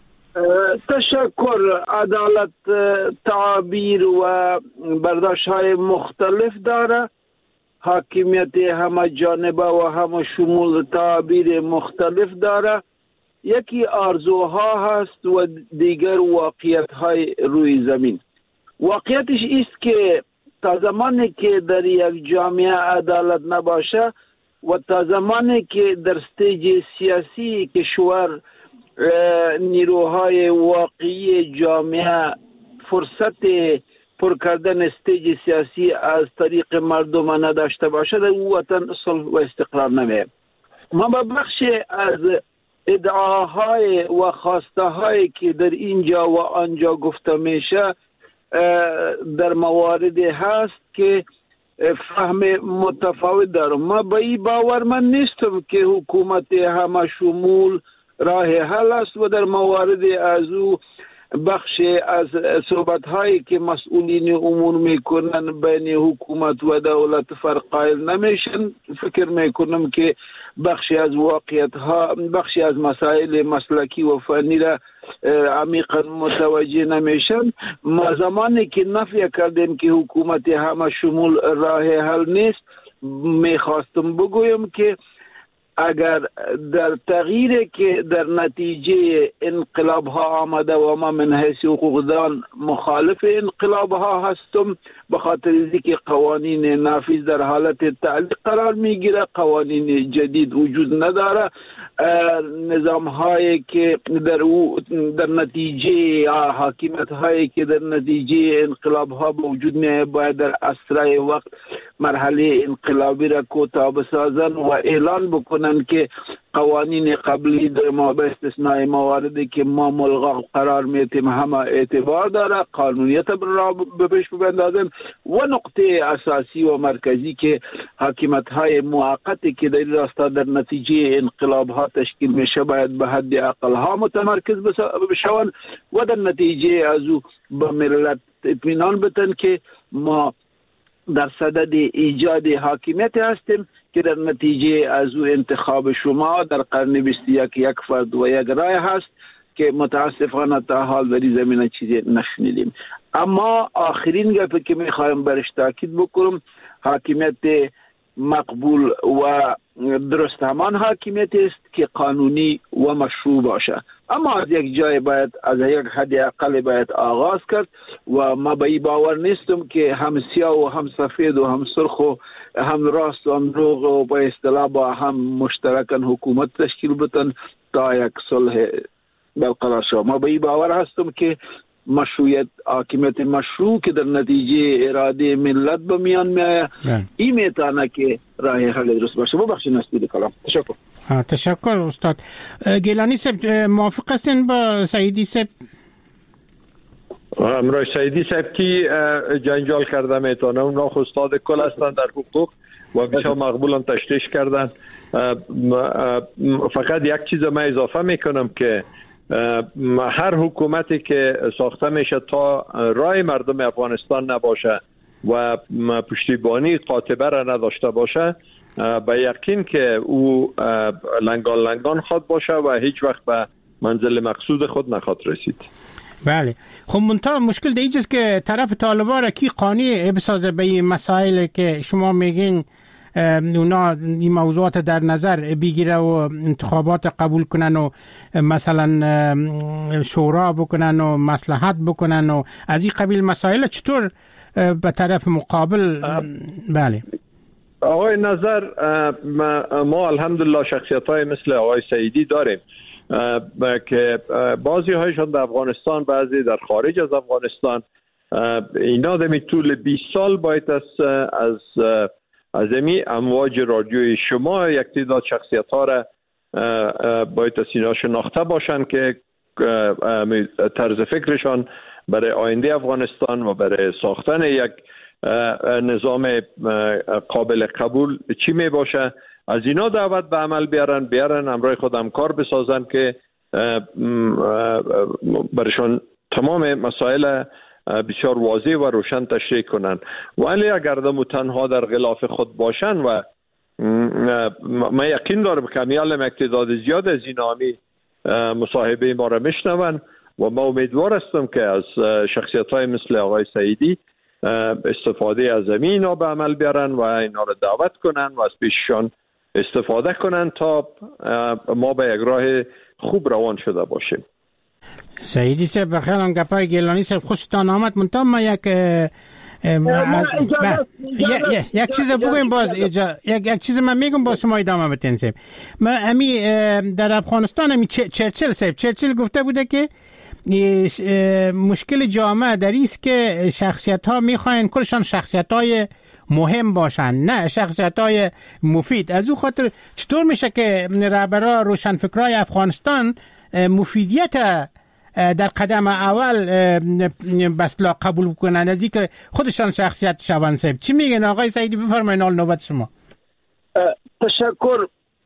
تشکر. عدالت تعبیر و برداشت های مختلف داره. حاکمیت همه جانبه و همه شمول تعبیر مختلف داره. یکی آرزوها هست و دیگر واقعیت های روی زمین. واقعیتش است که تا زمانی که در یک جامعه عدالت نباشه و تا زمانی که در استیج سیاسی کشور نیروهای واقعی جامعه فرصت پر کردن استیج سیاسی از طریق مردم نداشته باشه، در وطن صلح و استقرار نمیه. ما به بخش از ادعاهای و خواسته هایی که در اینجا و آنجا گفته میشه در مواردی هست که فهم متفاوت دارم. ما به این باور من نیستم که حکومت همه شمول راه حل است و در موارد از او بخش از صحبت هایی که مسئولین امور میکنن بین حکومت و دولت فرق قائل نمیشن. فکر میکنم که بخشی از واقعیت ها، بخشی از مسائل مسلکی و فنی را عمیقا متوجه نمیشن. ما زمانی که نفی کردیم که حکومت همه شمول راه حل نیست، میخواستم بگویم که اگر در تغییری که در نتیجه انقلاب ها آمده و ما من حیث حقوقدان مخالف انقلاب ها هستم، به خاطر اینکه قوانین نافذ در حالت تعلیق قرار میگیره، قوانین جدید وجود نداره، نظام هایی که در نتیجه حاکمیت هایی که در نتیجه انقلاب ها وجود میه باید در اسرع وقت مرحله انقلابی را کوتاه بسازن و اعلان بکنن که قوانین قبلی در ما به استثناء مواردی که ما ملغا قرار میتیم همه اعتبار داره، قانونیت را به پیش ببندازن. و نقطه اساسی و مرکزی که حاکمیت های موقتی که در راستا در نتیجه انقلاب ها تشکیل میشه باید به حد اقل ها متمرکز بشون و در نتیجه از او به ملت اطمینان بدن که ما در صدد ایجاد حاکمیت هستیم که در نتیجه از او انتخاب شما در قرن 21 یک فرد و یک رای هست که متاسفانه تا حال در این زمینه چیزی نشنیدیم. اما آخرین گپی که میخوایم برش تاکید بکنم، حاکمیت مقبول و درست همان حاکمیت است که قانونی و مشروع باشه، اما از یک جای باید، از یک حد اقل باید آغاز کرد و ما به این باور نیستم که هم سیاه و هم سفید و هم سرخ و هم راست و هم دروغ و به اصطلاح با هم مشترکاً حکومت تشکیل بدن تا یک صلح برقرار شود. ما به این باور هستم که مشروعیت، حاکمیت مشروع که در نتیجه اراده ملت به میان میآید، این میتونه که راه حل درست باشه. ببخشید نستید کلام. تشکر استاد. گیلانی صاحب موافق هستین با سعیدی صاحب؟ امروز سعیدی صاحب کی جنجال کرده میتونه، اونا استاد کل هستن در حقوق و بسیار مقبولم تشریح کردن. فقط یک چیز ما اضافه میکنم که هر حکومتی که ساخته میشه تا رای مردم افغانستان نباشه و پشتیبانی قاطبه را نداشته باشه، به یقین که او لنگان خود باشه و هیچ وقت به منزل مقصود خود نخواد رسید. بله. خب منتها مشکل دیجاست که طرف طالبان را کی قانع بسازه به این مسائل که شما میگین اونا این موضوعات در نظر بگیره و انتخابات قبول کنن و مثلا شورا بکنن و مصلحت بکنن و از این قبیل مسائل، چطور به طرف مقابل؟ بله آقای نظر، ما الحمدلله شخصیت های مثل آقای سعیدی داریم که بعضی هایشان در افغانستان، بعضی در خارج از افغانستان. اینا در طول 20 سال باید از امی امواج رادیوی شما یک تعداد شخصیت ها را باید از اینا شناخته باشن که طرز فکرشان برای آینده افغانستان و برای ساختن یک نظام قابل قبول چی می باشه. از اینا دعوت به عمل بیارن همراه خود همکار بسازن که برشان تمام مسائل بسیار واضح و روشن تشریح کنن. ولی اگر دمو تنها در غلاف خود باشن و ما یقین دارم که میالم اقتداد زیاد از این نامی مصاحبه ما را میشنون و ما امیدوار هستم که از شخصیت های مثل آقای سعیدی استفاده از اینا به عمل بیارن و اینا را دعوت کنن و از پیششان استفاده کنن تا ما به یک راه خوب روان شده باشیم. سعیدی صاحب بخیر، هم گپای گیلانی صاحب خوشتان آمد. منتها ما یک چیز بگویم، باز یک چیز من میگم باز شما ادامه بدین صاحب. ما امی در افغانستان امی چرچیل گفته بوده که مشکل جامعه در ایست که شخصیت ها میخواین کلشان شخصیت های مهم باشن، نه شخصیت های مفید. از او خاطر چطور میشه که رهبران روشنفکرای افغانستان مفیدیت در قدم اول بسلا قبول کنن از اینکه خودشان شخصیت شوند؟ صاحب چی میگن؟ آقای سعیدی بفرمایید، نوبت شما. تشکر.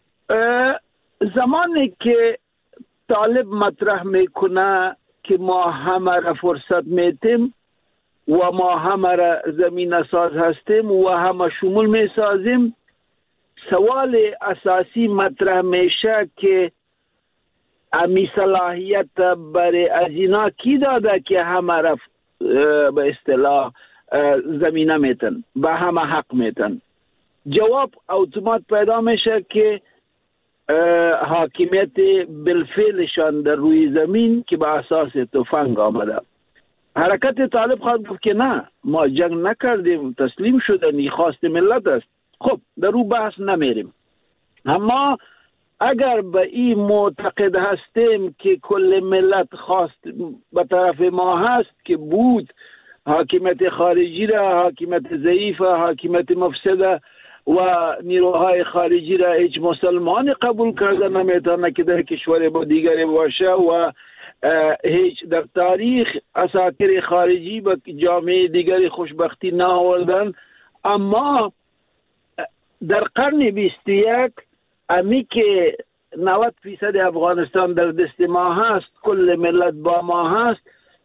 زمانی که طالب مطرح میکنه که ما همه را فرصت میتیم و ما همه را زمین ساز هستیم و همه شمول میسازیم، سوال اساسی مطرح میشه که امی صلاحیت برای از اینا کی داده که همه را به اصطلاح زمینه میتن، به همه حق میتن؟ جواب اتومات پیدا میشه که حاکمیت بالفعلشان در روی زمین که به اساس تفنگ آمده. حرکت طالب خواهد گفت که نه، ما جنگ نکردیم، تسلیم شدنی خواست ملت است. خب در رو بحث نمیریم، اما اگر به این معتقد هستیم که کل ملت خواست به طرف ما هست که بود حاکمیت خارجی را، حاکمیت ضعیفه، حاکمیت مفسده و نیروهای خارجی را هیچ مسلمانی قبول کرده نمیتونه که در کشور با دیگری باشه و هیچ در تاریخ اساطیر خارجی به جامعه دیگری خوشبختی نآوردن. اما در قرن 21 امی که 90% افغانستان در دست ما هست، کل ملت با ما هست،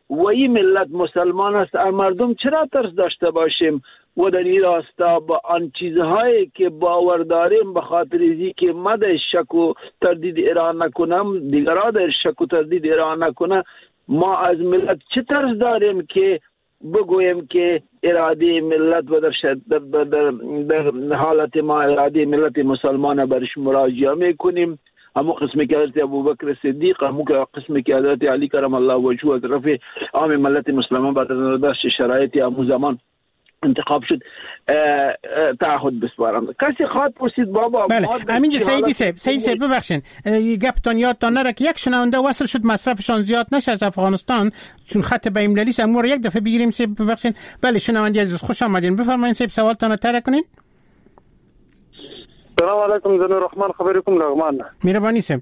و این ملت مسلمان است، مردم چرا ترس داشته باشیم و در این راستا با آن چیزهایی که باور داریم به خاطر اینکه که ما در شک و تردید ایران نکنم، دیگران در شک و تردید ایران نکنه، ما از ملت چه ترس داریم که بگویم که اراده ملت و در حالت ما اراده ملت مسلمان برش مراجعه میکنیم. همون قسمی که حضرت ابوبکر صدیق، همون قسمی که حضرت علی کرم الله وجهه از طرف عام ملت مسلمان بعد از داشت شرایط همون زمان انتخاب شد تعهد بسپارم. کسی خواهد پرسید بابا بله همینجا سیدی سیب ببخشین گپتان یادتان نره که یک شنونده وصل شد مصرفشان زیاد نشه از افغانستان چون خط بین‌المللی است، امور یک دفعه بگیریم سیب ببخشین. بله شنونده عزیز خوش آمدین، بفرمایید سیب سوالتان رو طرح کنین. سلام علیکم زن رحمان، خبرکم لغمان. مهربانی سیب.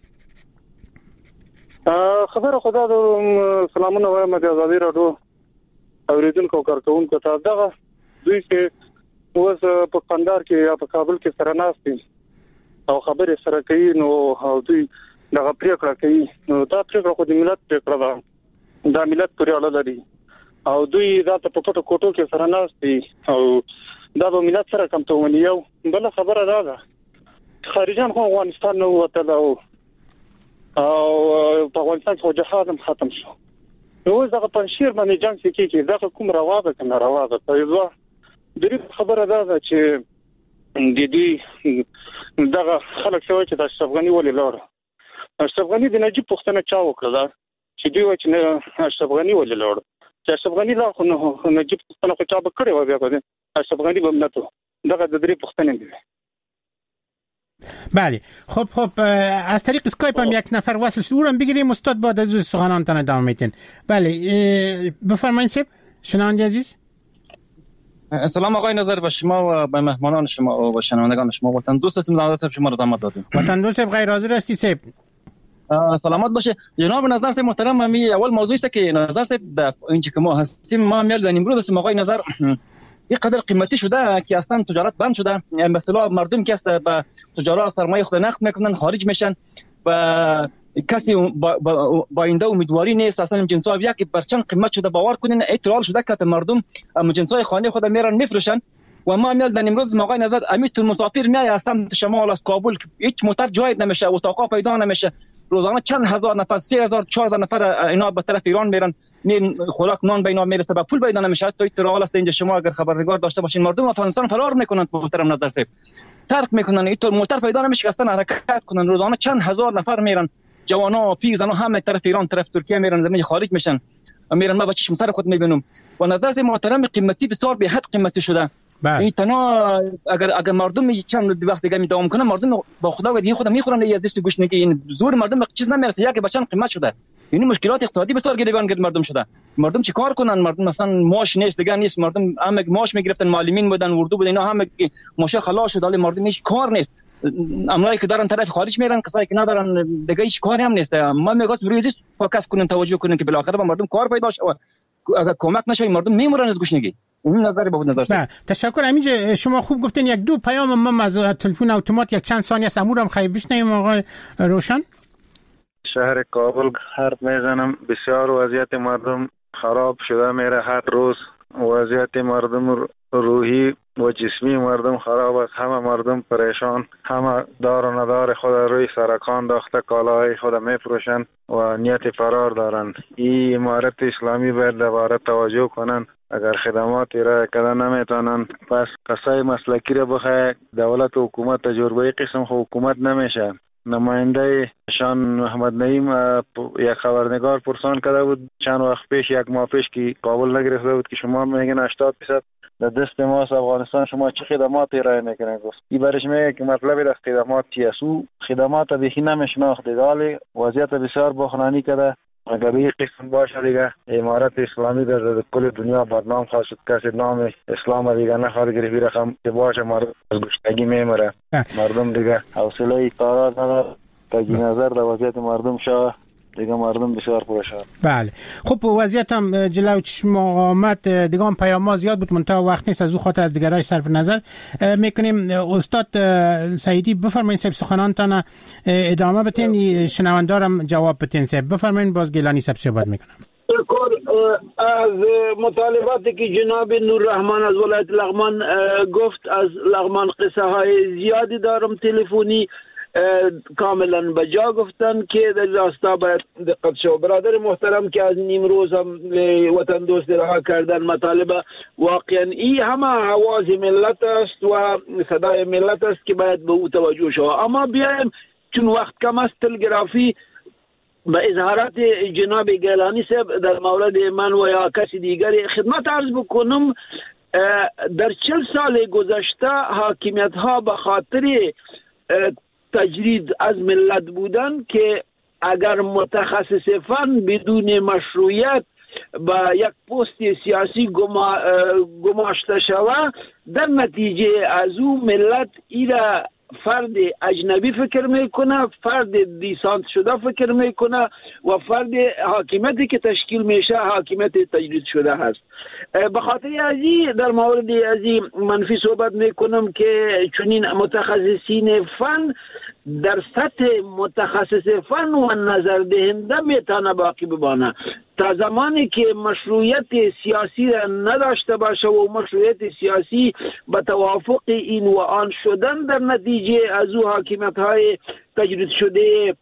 خبر خدا دو سلامونه وایم د ازادي راډیو اوریدونکو کارکونکو ته دغه دوی چې اوس په قندار کې یا په کابل کې سره ناست دي او خبرې سره کوي نو او دوی دغه پریکړه کوي نو دا پریکړه خو د ملت پریکړه ده، دا ملت پورې اړه لري او دوی دا په پټو کوټو کې سره ناست دي او دا به ملت سره کوم ته ونیو. بل خبره ده خارجان خو افغانستان نو وته او په افغانستان کې جهاد هم ختم شو. نو زغه پنځیر باندې جنگ کې دغه کوم روا ده کنه روا ده. په دې خبره ده چې د دې دغه خلک شوی چې د اشرف غنی ولې لور اشرف غنی د نجیب پښتنه چا وکړه چې دوی و چې نه اشرف غنی ولې لور چې اشرف غنی لا خو نجیب پښتنه خو چا به کړی و بیا کوي اشرف غنی به نه تو دغه د درې پښتنه دی. بله خب از طریق اسکایپ هم یک نفر وصل شد، او رو بگیریم استاد بعد از سخنانتان ادامه میدین. بله بفرمایید سیب شنونده عزیز. سلام آقای نظر به شما و به مهمانان شما و شنوندگان شما. وطن دوستتون دعوت شما رو زحمت دادیم. وطن دوست غیر حاضر هستی سیب. سلامت باشه جناب نظر صاحب محترم. می اول موضوعی است که نظر صاحب اینجا که ما هستیم ما میل در امروز هستیم آقای نظر یک قدر قیمتی شده که اصلا تجارت بند شده. مثلا مردم که است به تجارت سرمایه خود نقد میکنن خارج میشن و کسی با آینده امیدواری نیست. اصلا جنس‌ها یک برچن قیمت شده باور کنین اعتراض شده که مردم جنس‌های خانه خود میرن میفروشن و ما میل در امروز آقای نظر امید مسافر میای از سمت شمال از کابل هیچ موتر جای نمیشه اتاقا پیدا نمیشه. روزانه چند هزار نفر 3000 4000 نفر اینا به طرف ایران میرن خوراک نان به اینا میرسه و پول پیدا نمیشه. تو اعتراض است اینجا شما اگر خبرنگار داشته باشین مردم افغانستان فرار میکنن محترم نظر صاحب ترک میکنن اینطور موتر پیدا نمیشه که اصلا حرکت کنن. روزانه چند هزار نفر میرن جوانا پیر زنا همه طرف ایران طرف ترکیه میرن زمین خارج میشن میرن. ما بچشم سر خود میبینم و نظر محترم قیمتی بسیار به حد قیمتی شده. این تنها اگر مردم چند وقت دیگه میداوم کنه مردم با خدا و دیگه خودم میخورن یا دست گوشنگی این زور مردم چیز نمیرسه یا که بچن قیمت شده. یعنی مشکلات اقتصادی بسیار گریبان گرد مردم شده. مردم چیکار کنن؟ مردم مثلا معاش نیست دیگه نیست. مردم همه معاش میگرفتن معلمین بودن اردو بودن اینا همه معاش خلاص شد. حالا مردم هیچ کار نیست. املایی که دارن طرف خارج میرن کسایی که ندارن دیگه هیچ کاری هم نیست. ما میگوس روی چیز فوکس کنن توجه کنن که بالاخره مردم کار پیدا شه. اگر کمک نشه مردم میمونن از گوشنگی. این نظر بود نظر. تشکر. همینجا شما خوب گفتین یک دو پیام من از تلفن اتومات یک چند ثانیه است امورم خیلی بشنویم آقای روشن. شهر کابل حرف میزنم. بسیار وضعیت مردم خراب شده میره هر روز. وضعیت مردم روحی و جسمی مردم خراب است. همه مردم پریشان، همه دار و ندار خود روی سرکان داخته کالاهای خود میفروشن و نیت فرار دارن. این امارت اسلامی باید دوباره توجه کنن. اگر خدمات ارائه کردن نمیتونن پس کسای مسلکی را بخواه. دولت و حکومت تجربه قسم خو حکومت نمیشه. نماینده شان محمد نعیم یک خبرنگار پرسان کرده بود چند وقت پیش یک ماه پیش که کابل نگرفته بود که شما میگن 80% در دست ماست افغانستان شما چه خدمات ارائه میکنین؟ گفت این برش میگه که مطلب از خدمات چیه؟ او خدمات بیخی نمیشناخته. ولی وضعیت بسیار بحرانی کرده. اگر به این قسم باشه دیگه امارت اسلامی در کل دنیا بدنام خواهد شد. کسی نام اسلام دیگه نخواهد گرفت. رقم که باشه مردم از گشتگی میمره. مردم دیگه حوصله کارا نداره. تجی نظر در وضعیت مردم شده دیگه مردم بسیار پرشان. بله خب وضعیت هم جلو چشم آمد دیگه هم پیام زیاد بود منتها وقت نیست از او خاطر از دیگرای صرف نظر میکنیم. استاد سعیدی بفرمایید سب سخنانتان ادامه بتین شنوندارم جواب بتین سب بفرمایید باز گیلانی سب صحبت میکنم. از مطالباتی که جناب نوررحمان از ولایت لغمان گفت، از لغمان قصه های زیادی دارم تلفنی، کاملا بجا گفتن که در راستا باید دقت شو. برادر محترم که از نیمروز هم وطن دوست رها کردن مطالبه، واقعا این همه حواس ملت است و صدای ملت است که باید به او توجه شو. اما بیایم چون وقت کم است، تلگرافی به اظهارات جناب گیلانی صاحب در مورد من و یا کسی دیگری خدمت عرض بکنم. در 40 سال گذشته حاکمیت ها به خاطر تجرید از ملت بودن که اگر متخصص فن بدون مشروعیت با یک پست سیاسی گماشته شود، در نتیجه از او ملت ایرا فرد اجنبی فکر میکنه، فرد دیسانت شده فکر میکنه و فرد حاکمیتی که تشکیل میشه حاکمیت تجرید شده هست. به خاطر ازی در مورد ازی منفی صحبت میکنم که چنین متخصصین فن در سطح متخصص فن و نظر دهنده میتونه باقی بمانه تا زمانی که مشروعیت سیاسی را نداشته باشه و مشروعیت سیاسی به توافق این و آن شدن در نتیجه از او حاکمیت های تجرید شده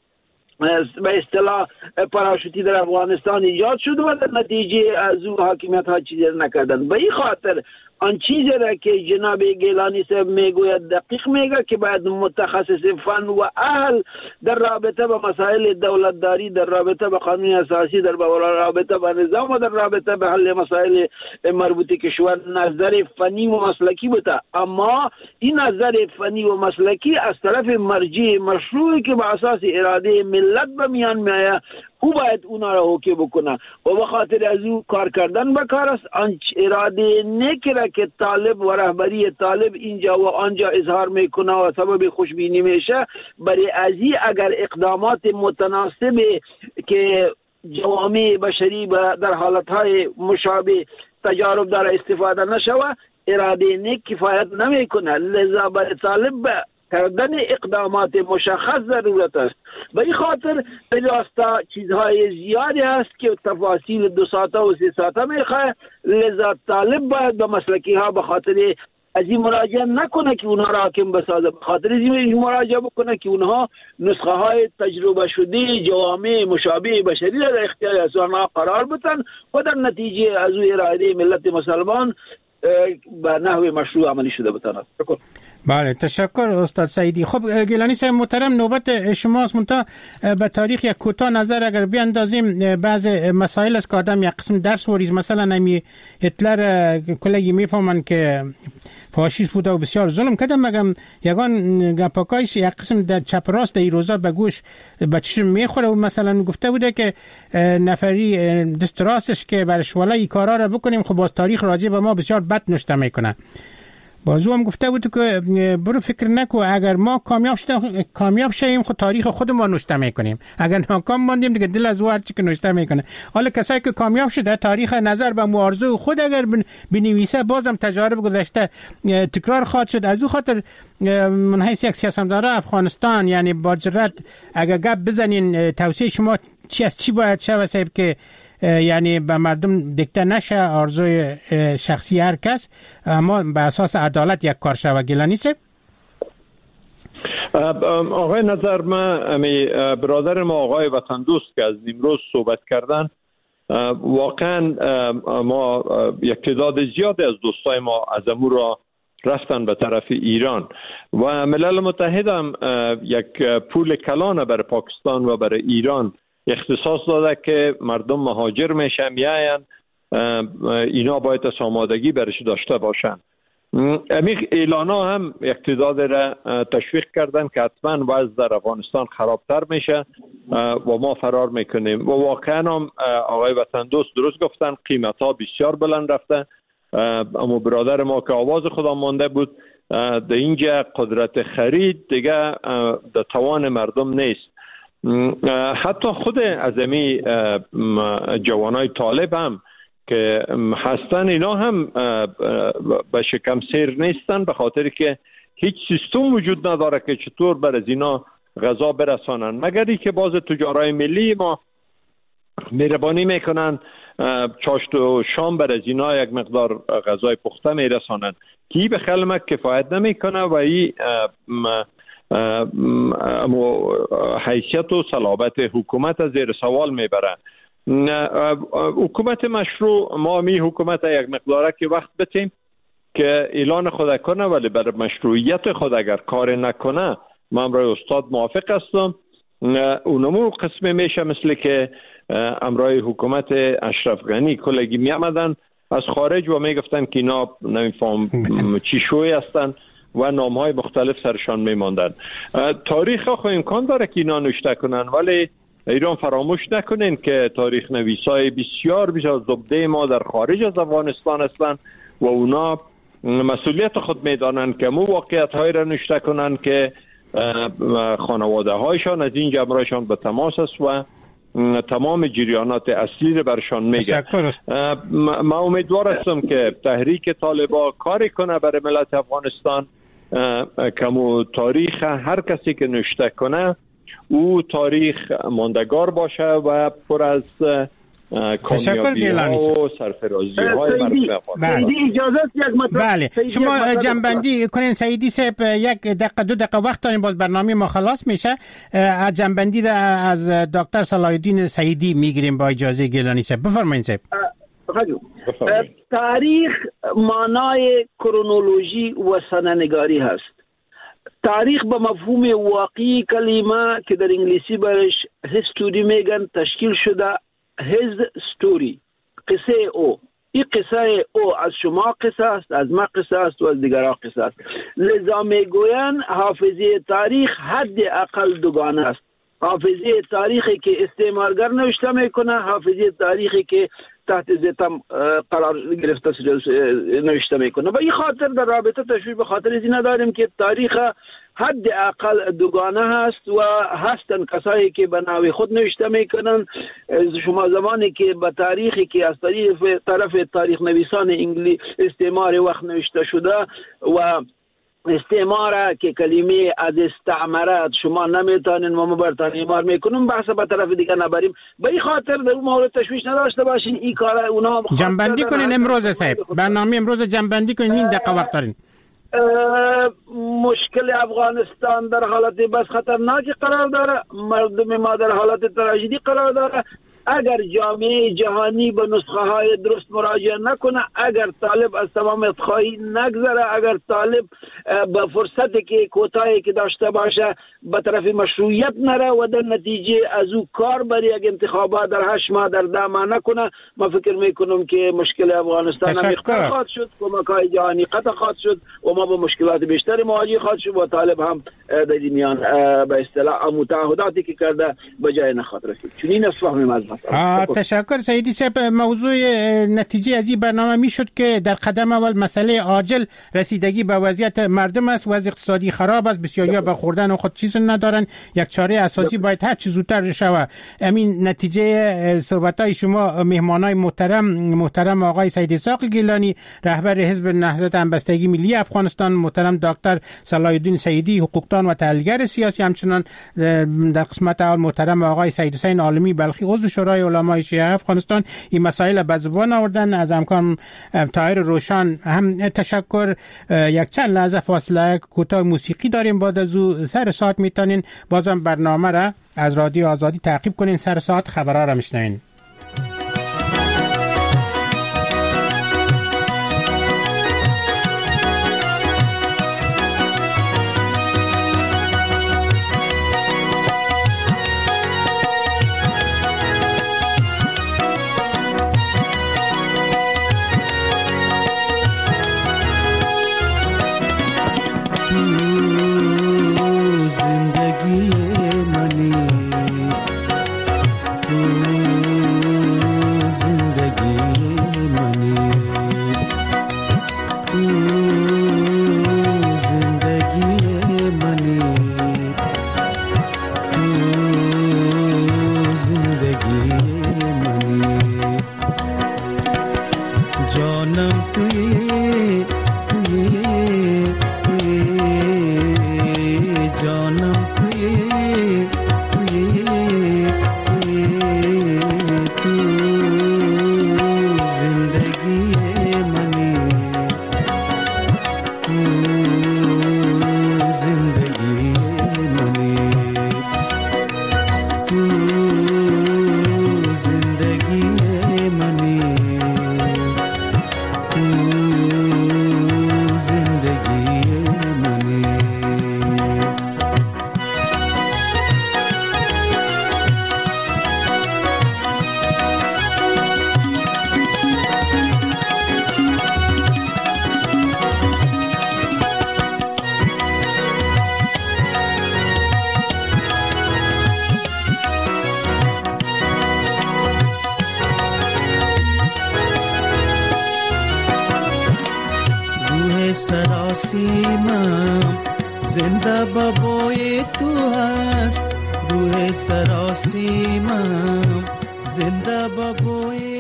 به اصطلاح پاراشوتی در افغانستان ایجاد شد و در نتیجه از او حاکمیت ها چیزی نکردن. به این خاطر آن چیزی را که جناب گیلانی صاحب میگوید دقیق میگه که باید متخصص فن و اهل در رابطه با مسائل دولتداری، در رابطه با قانون اساسی، در رابطه با نظام و در رابطه با حل مسائل مربوطه کشور نظر فنی و مسلکی بوده. اما این نظر فنی و مسلکی از طرف مرجع مشروعی که به اساس اراده ملت به میان میآید، او باید اونا را حکم بکنه و به خاطر از او کار کردن بکار است. اراده نکره که طالب و رهبری طالب اینجا و آنجا اظهار میکنه و سبب خوشبینی میشه، برای ازی اگر اقدامات متناسب که جوامع بشری در حالتهای مشابه تجارب داره استفاده نشوه، اراده نک کفایت نمیکنه. لذا برای طالب کردن اقدامات مشخص ضرورت است. به این خاطر راستا چیزهای زیادی هست که تفاصیل 2 ساعته و 3 ساعته میخواه. لذا طالب باید به مسلکی ها به خاطر از این مراجعه نکنه که اونها را حاکم بسازه، به خاطر از این مراجعه بکنه که اونها نسخه های تجربه شده جوامع مشابه بشری را در اختیار از آنها قرار بدن و در نتیجه از او اراده ملت مسلمان به نحو مشروع عملی شده بتاند. بله، تشکر استاد سعیدی. خب گیلانی صاحب محترم، نوبت شماست. منتها به تاریخ یک کوتاه نظر اگر بیاندازیم، بعض مسائل است که آدم یک قسم درس وریز، مثلا نمی هتلر کلی میفهمن که فاشیست بوده و بسیار ظلم کرده، مگم یگان گپاکایش یک قسم در چپ راست در روزا به گوش به چشم میخوره و مثلا گفته بوده که نفری دست راستش که برش والا این کارا را بکنیم، خب باز تاریخ راجع به ما بسیار بد نوشته میکنه. بازو هم گفته بود که برو فکر نکو اگر ما کامیاب شیم خود تاریخ خودمون نوشته میکنیم، اگر ناکام ماندیم دیگه دل از او هرچی که نوشته میکنه. حالا کسایی که کامیاب شده تاریخ نظر به موارضه خود اگر بنویسه بازم تجارب گذشته تکرار خواهد شد. از او خاطر من حیث یک سیاستمدار افغانستان یعنی با جرأت اگر گپ بزنین توصیه شما چی باید شود صاحب که یعنی به مردم دیکته نشه آرزوی شخصی هر کس، اما به اساس عدالت یک کار شود؟ گیلانی صاحب آقای نظر، من برادر ما آقای وطن دوست که از نیمروز صحبت کردن، واقعا ما یک تعداد زیادی از دوستای ما از امور را رفتن به طرف ایران و ملل متحد هم یک پول کلان برای پاکستان و برای ایران اختصاص داده که مردم مهاجر میشن میاین، اینا باید آمادگی برش داشته باشن. امیق اعلانا هم اقتدار را تشویق کردن که حتما وضع در افغانستان خرابتر میشه و ما فرار میکنیم و واقعا هم آقای وطن دوست درست گفتن، قیمت ها بسیار بلند رفته. اما برادر ما که آواز خدا مانده بود، در اینجا قدرت خرید دیگه در توان مردم نیست. حتی خود ازمی جوانای طالب هم که هستن، اینا هم به شکم سیر نیستن، به خاطر که هیچ سیستم وجود نداره که چطور بر از اینا غذا برسانن، مگر ای که باز تجارای ملی ما مهربانی میکنن چاشت و شام بر از اینا یک مقدار غذای پخته میرسانند که این به خیلی کفایت نمیکنه و این حیثیت و صلابت حکومت از زیر سوال میبره. حکومت مشروع، ما می حکومت یک مقداره که وقت بتیم که اعلان خود کنه، ولی بر مشروعیت خود اگر کار نکنه من برای استاد موافق هستم. اونمو قسمه میشه مثل که امرای حکومت اشرف غنی کلگی می آمدن از خارج و می گفتن که اینا نمیفهم چی شوی هستن و نامهای مختلف سرشان می ماندن. تاریخ خو امکان داره که اینا نوشته کنن، ولی ایران فراموش نکنین که تاریخ نویسای بسیار زبده ما در خارج از افغانستان هستند و اونا مسئولیت خود میدانند که مو واقعیت های را نوشته کنند که خانواده هایشان از این جمعرشان به تماس است و تمام جریانات اصلی را برشان میگه. ما امیدوار هستم که تحریک طالبان کاری کنه برای ملت افغانستان، کمو تاریخ هر کسی که نوشته کنه او تاریخ ماندگار باشه و پر از کامیابی ها و سرفرازی های مردم افغانستان. بله شما جنبندی کنین سعیدی صاحب، یک دقیقه دو دقیقه وقت داریم، باز برنامه ما خلاص میشه. از جنبندی از دکتر صلاح الدین سعیدی میگیریم با اجازه گیلانی صاحب. بفرمایید صاحب. تاریخ معنای کرونولوژی و سننگاری هست. تاریخ به مفهوم واقعی کلمه که در انگلیسی برش هیستوری میگن تشکیل شده his story، قصه او. این قصه او از شما قصه است، از ما قصه است و از دیگران قصه است. لذا میگوین حافظه تاریخ حد اقل دوگانه است. حافظه تاریخی که استعمارگر نوشته میکنه، حافظه تاریخی که تحت ذاتم قرار گرفته نوشته میکنه. و این خاطر در رابطه تشویق به خاطر این نداریم که تاریخ حد اقل دوگانه هست و هستن کسایی که به نوع خود نوشته میکنن. شما زمانی که به تاریخی که از طرف تاریخ نویسان انگلیس استعمار وقت نوشته شده و استعماره که کلمه از استعمارات شما نمیتونین ما برتان ایمار میکنیم، بحث به طرف دیگه نبریم. به این خاطر در اون مورد تشویش نداشته باشین. این کار اونا جنبندی کنین امروز صاحب، برنامه امروز جنبندی کنین، این دقیقه وقت دارین. مشکل افغانستان در حالت بس خطرناکی قرار داره، مردم ما در حالت تراژدی قرار داره. اگر جامعه جهانی به نسخه های درست مراجعه نکنه، اگر طالب از تمامیت خواهی نگذره، اگر طالب به فرصتی که کوتاهی که داشته باشه به طرف مشروعیت نره و در نتیجه از او کار برای یک انتخابات در 8 ماه در 10 ماه نکنه، ما فکر میکنم که مشکل افغانستان هم خواهد شد، کمک های جهانی قطع خواهد شد و ما با مشکلات بیشتری مواجه خواهد شد و طالب هم در میان به اصطلاح متعهداتی که کرده به جای نخواهد رسید. چون این فهمیم از تشکر سعیدی صاحب. موضوع نتیجه از این برنامه می شد که در قدم اول مسئله عاجل رسیدگی به وضعیت مردم است. وضع اقتصادی خراب است، بسیاری به خوردن و خود چیز ندارن. یک چاره اساسی باید هر چه زودتر شود. همین نتیجه صحبت‌های شما مهمانای محترم آقای سید اسحاق گیلانی رهبر حزب نهضت همبستگی ملی افغانستان، محترم دکتر صلاح الدین سعیدی حقوقدان و تحلیلگر سیاسی، همچنان در قسمت اول محترم آقای سید حسین عالمی بلخی عضو شورای علمای شیعه افغانستان این مسائل به زبان آوردن. از همکارم طاهر روشن هم تشکر. یک چند لحظه فاصله کوتاه موسیقی داریم، بعد از او سر ساعت میتونین بازم برنامه را از رادیو آزادی تعقیب کنین. سر ساعت خبرها را میشنوین. سراسیمم، زنده بابای تو هست روح سراسیمم، زنده بابای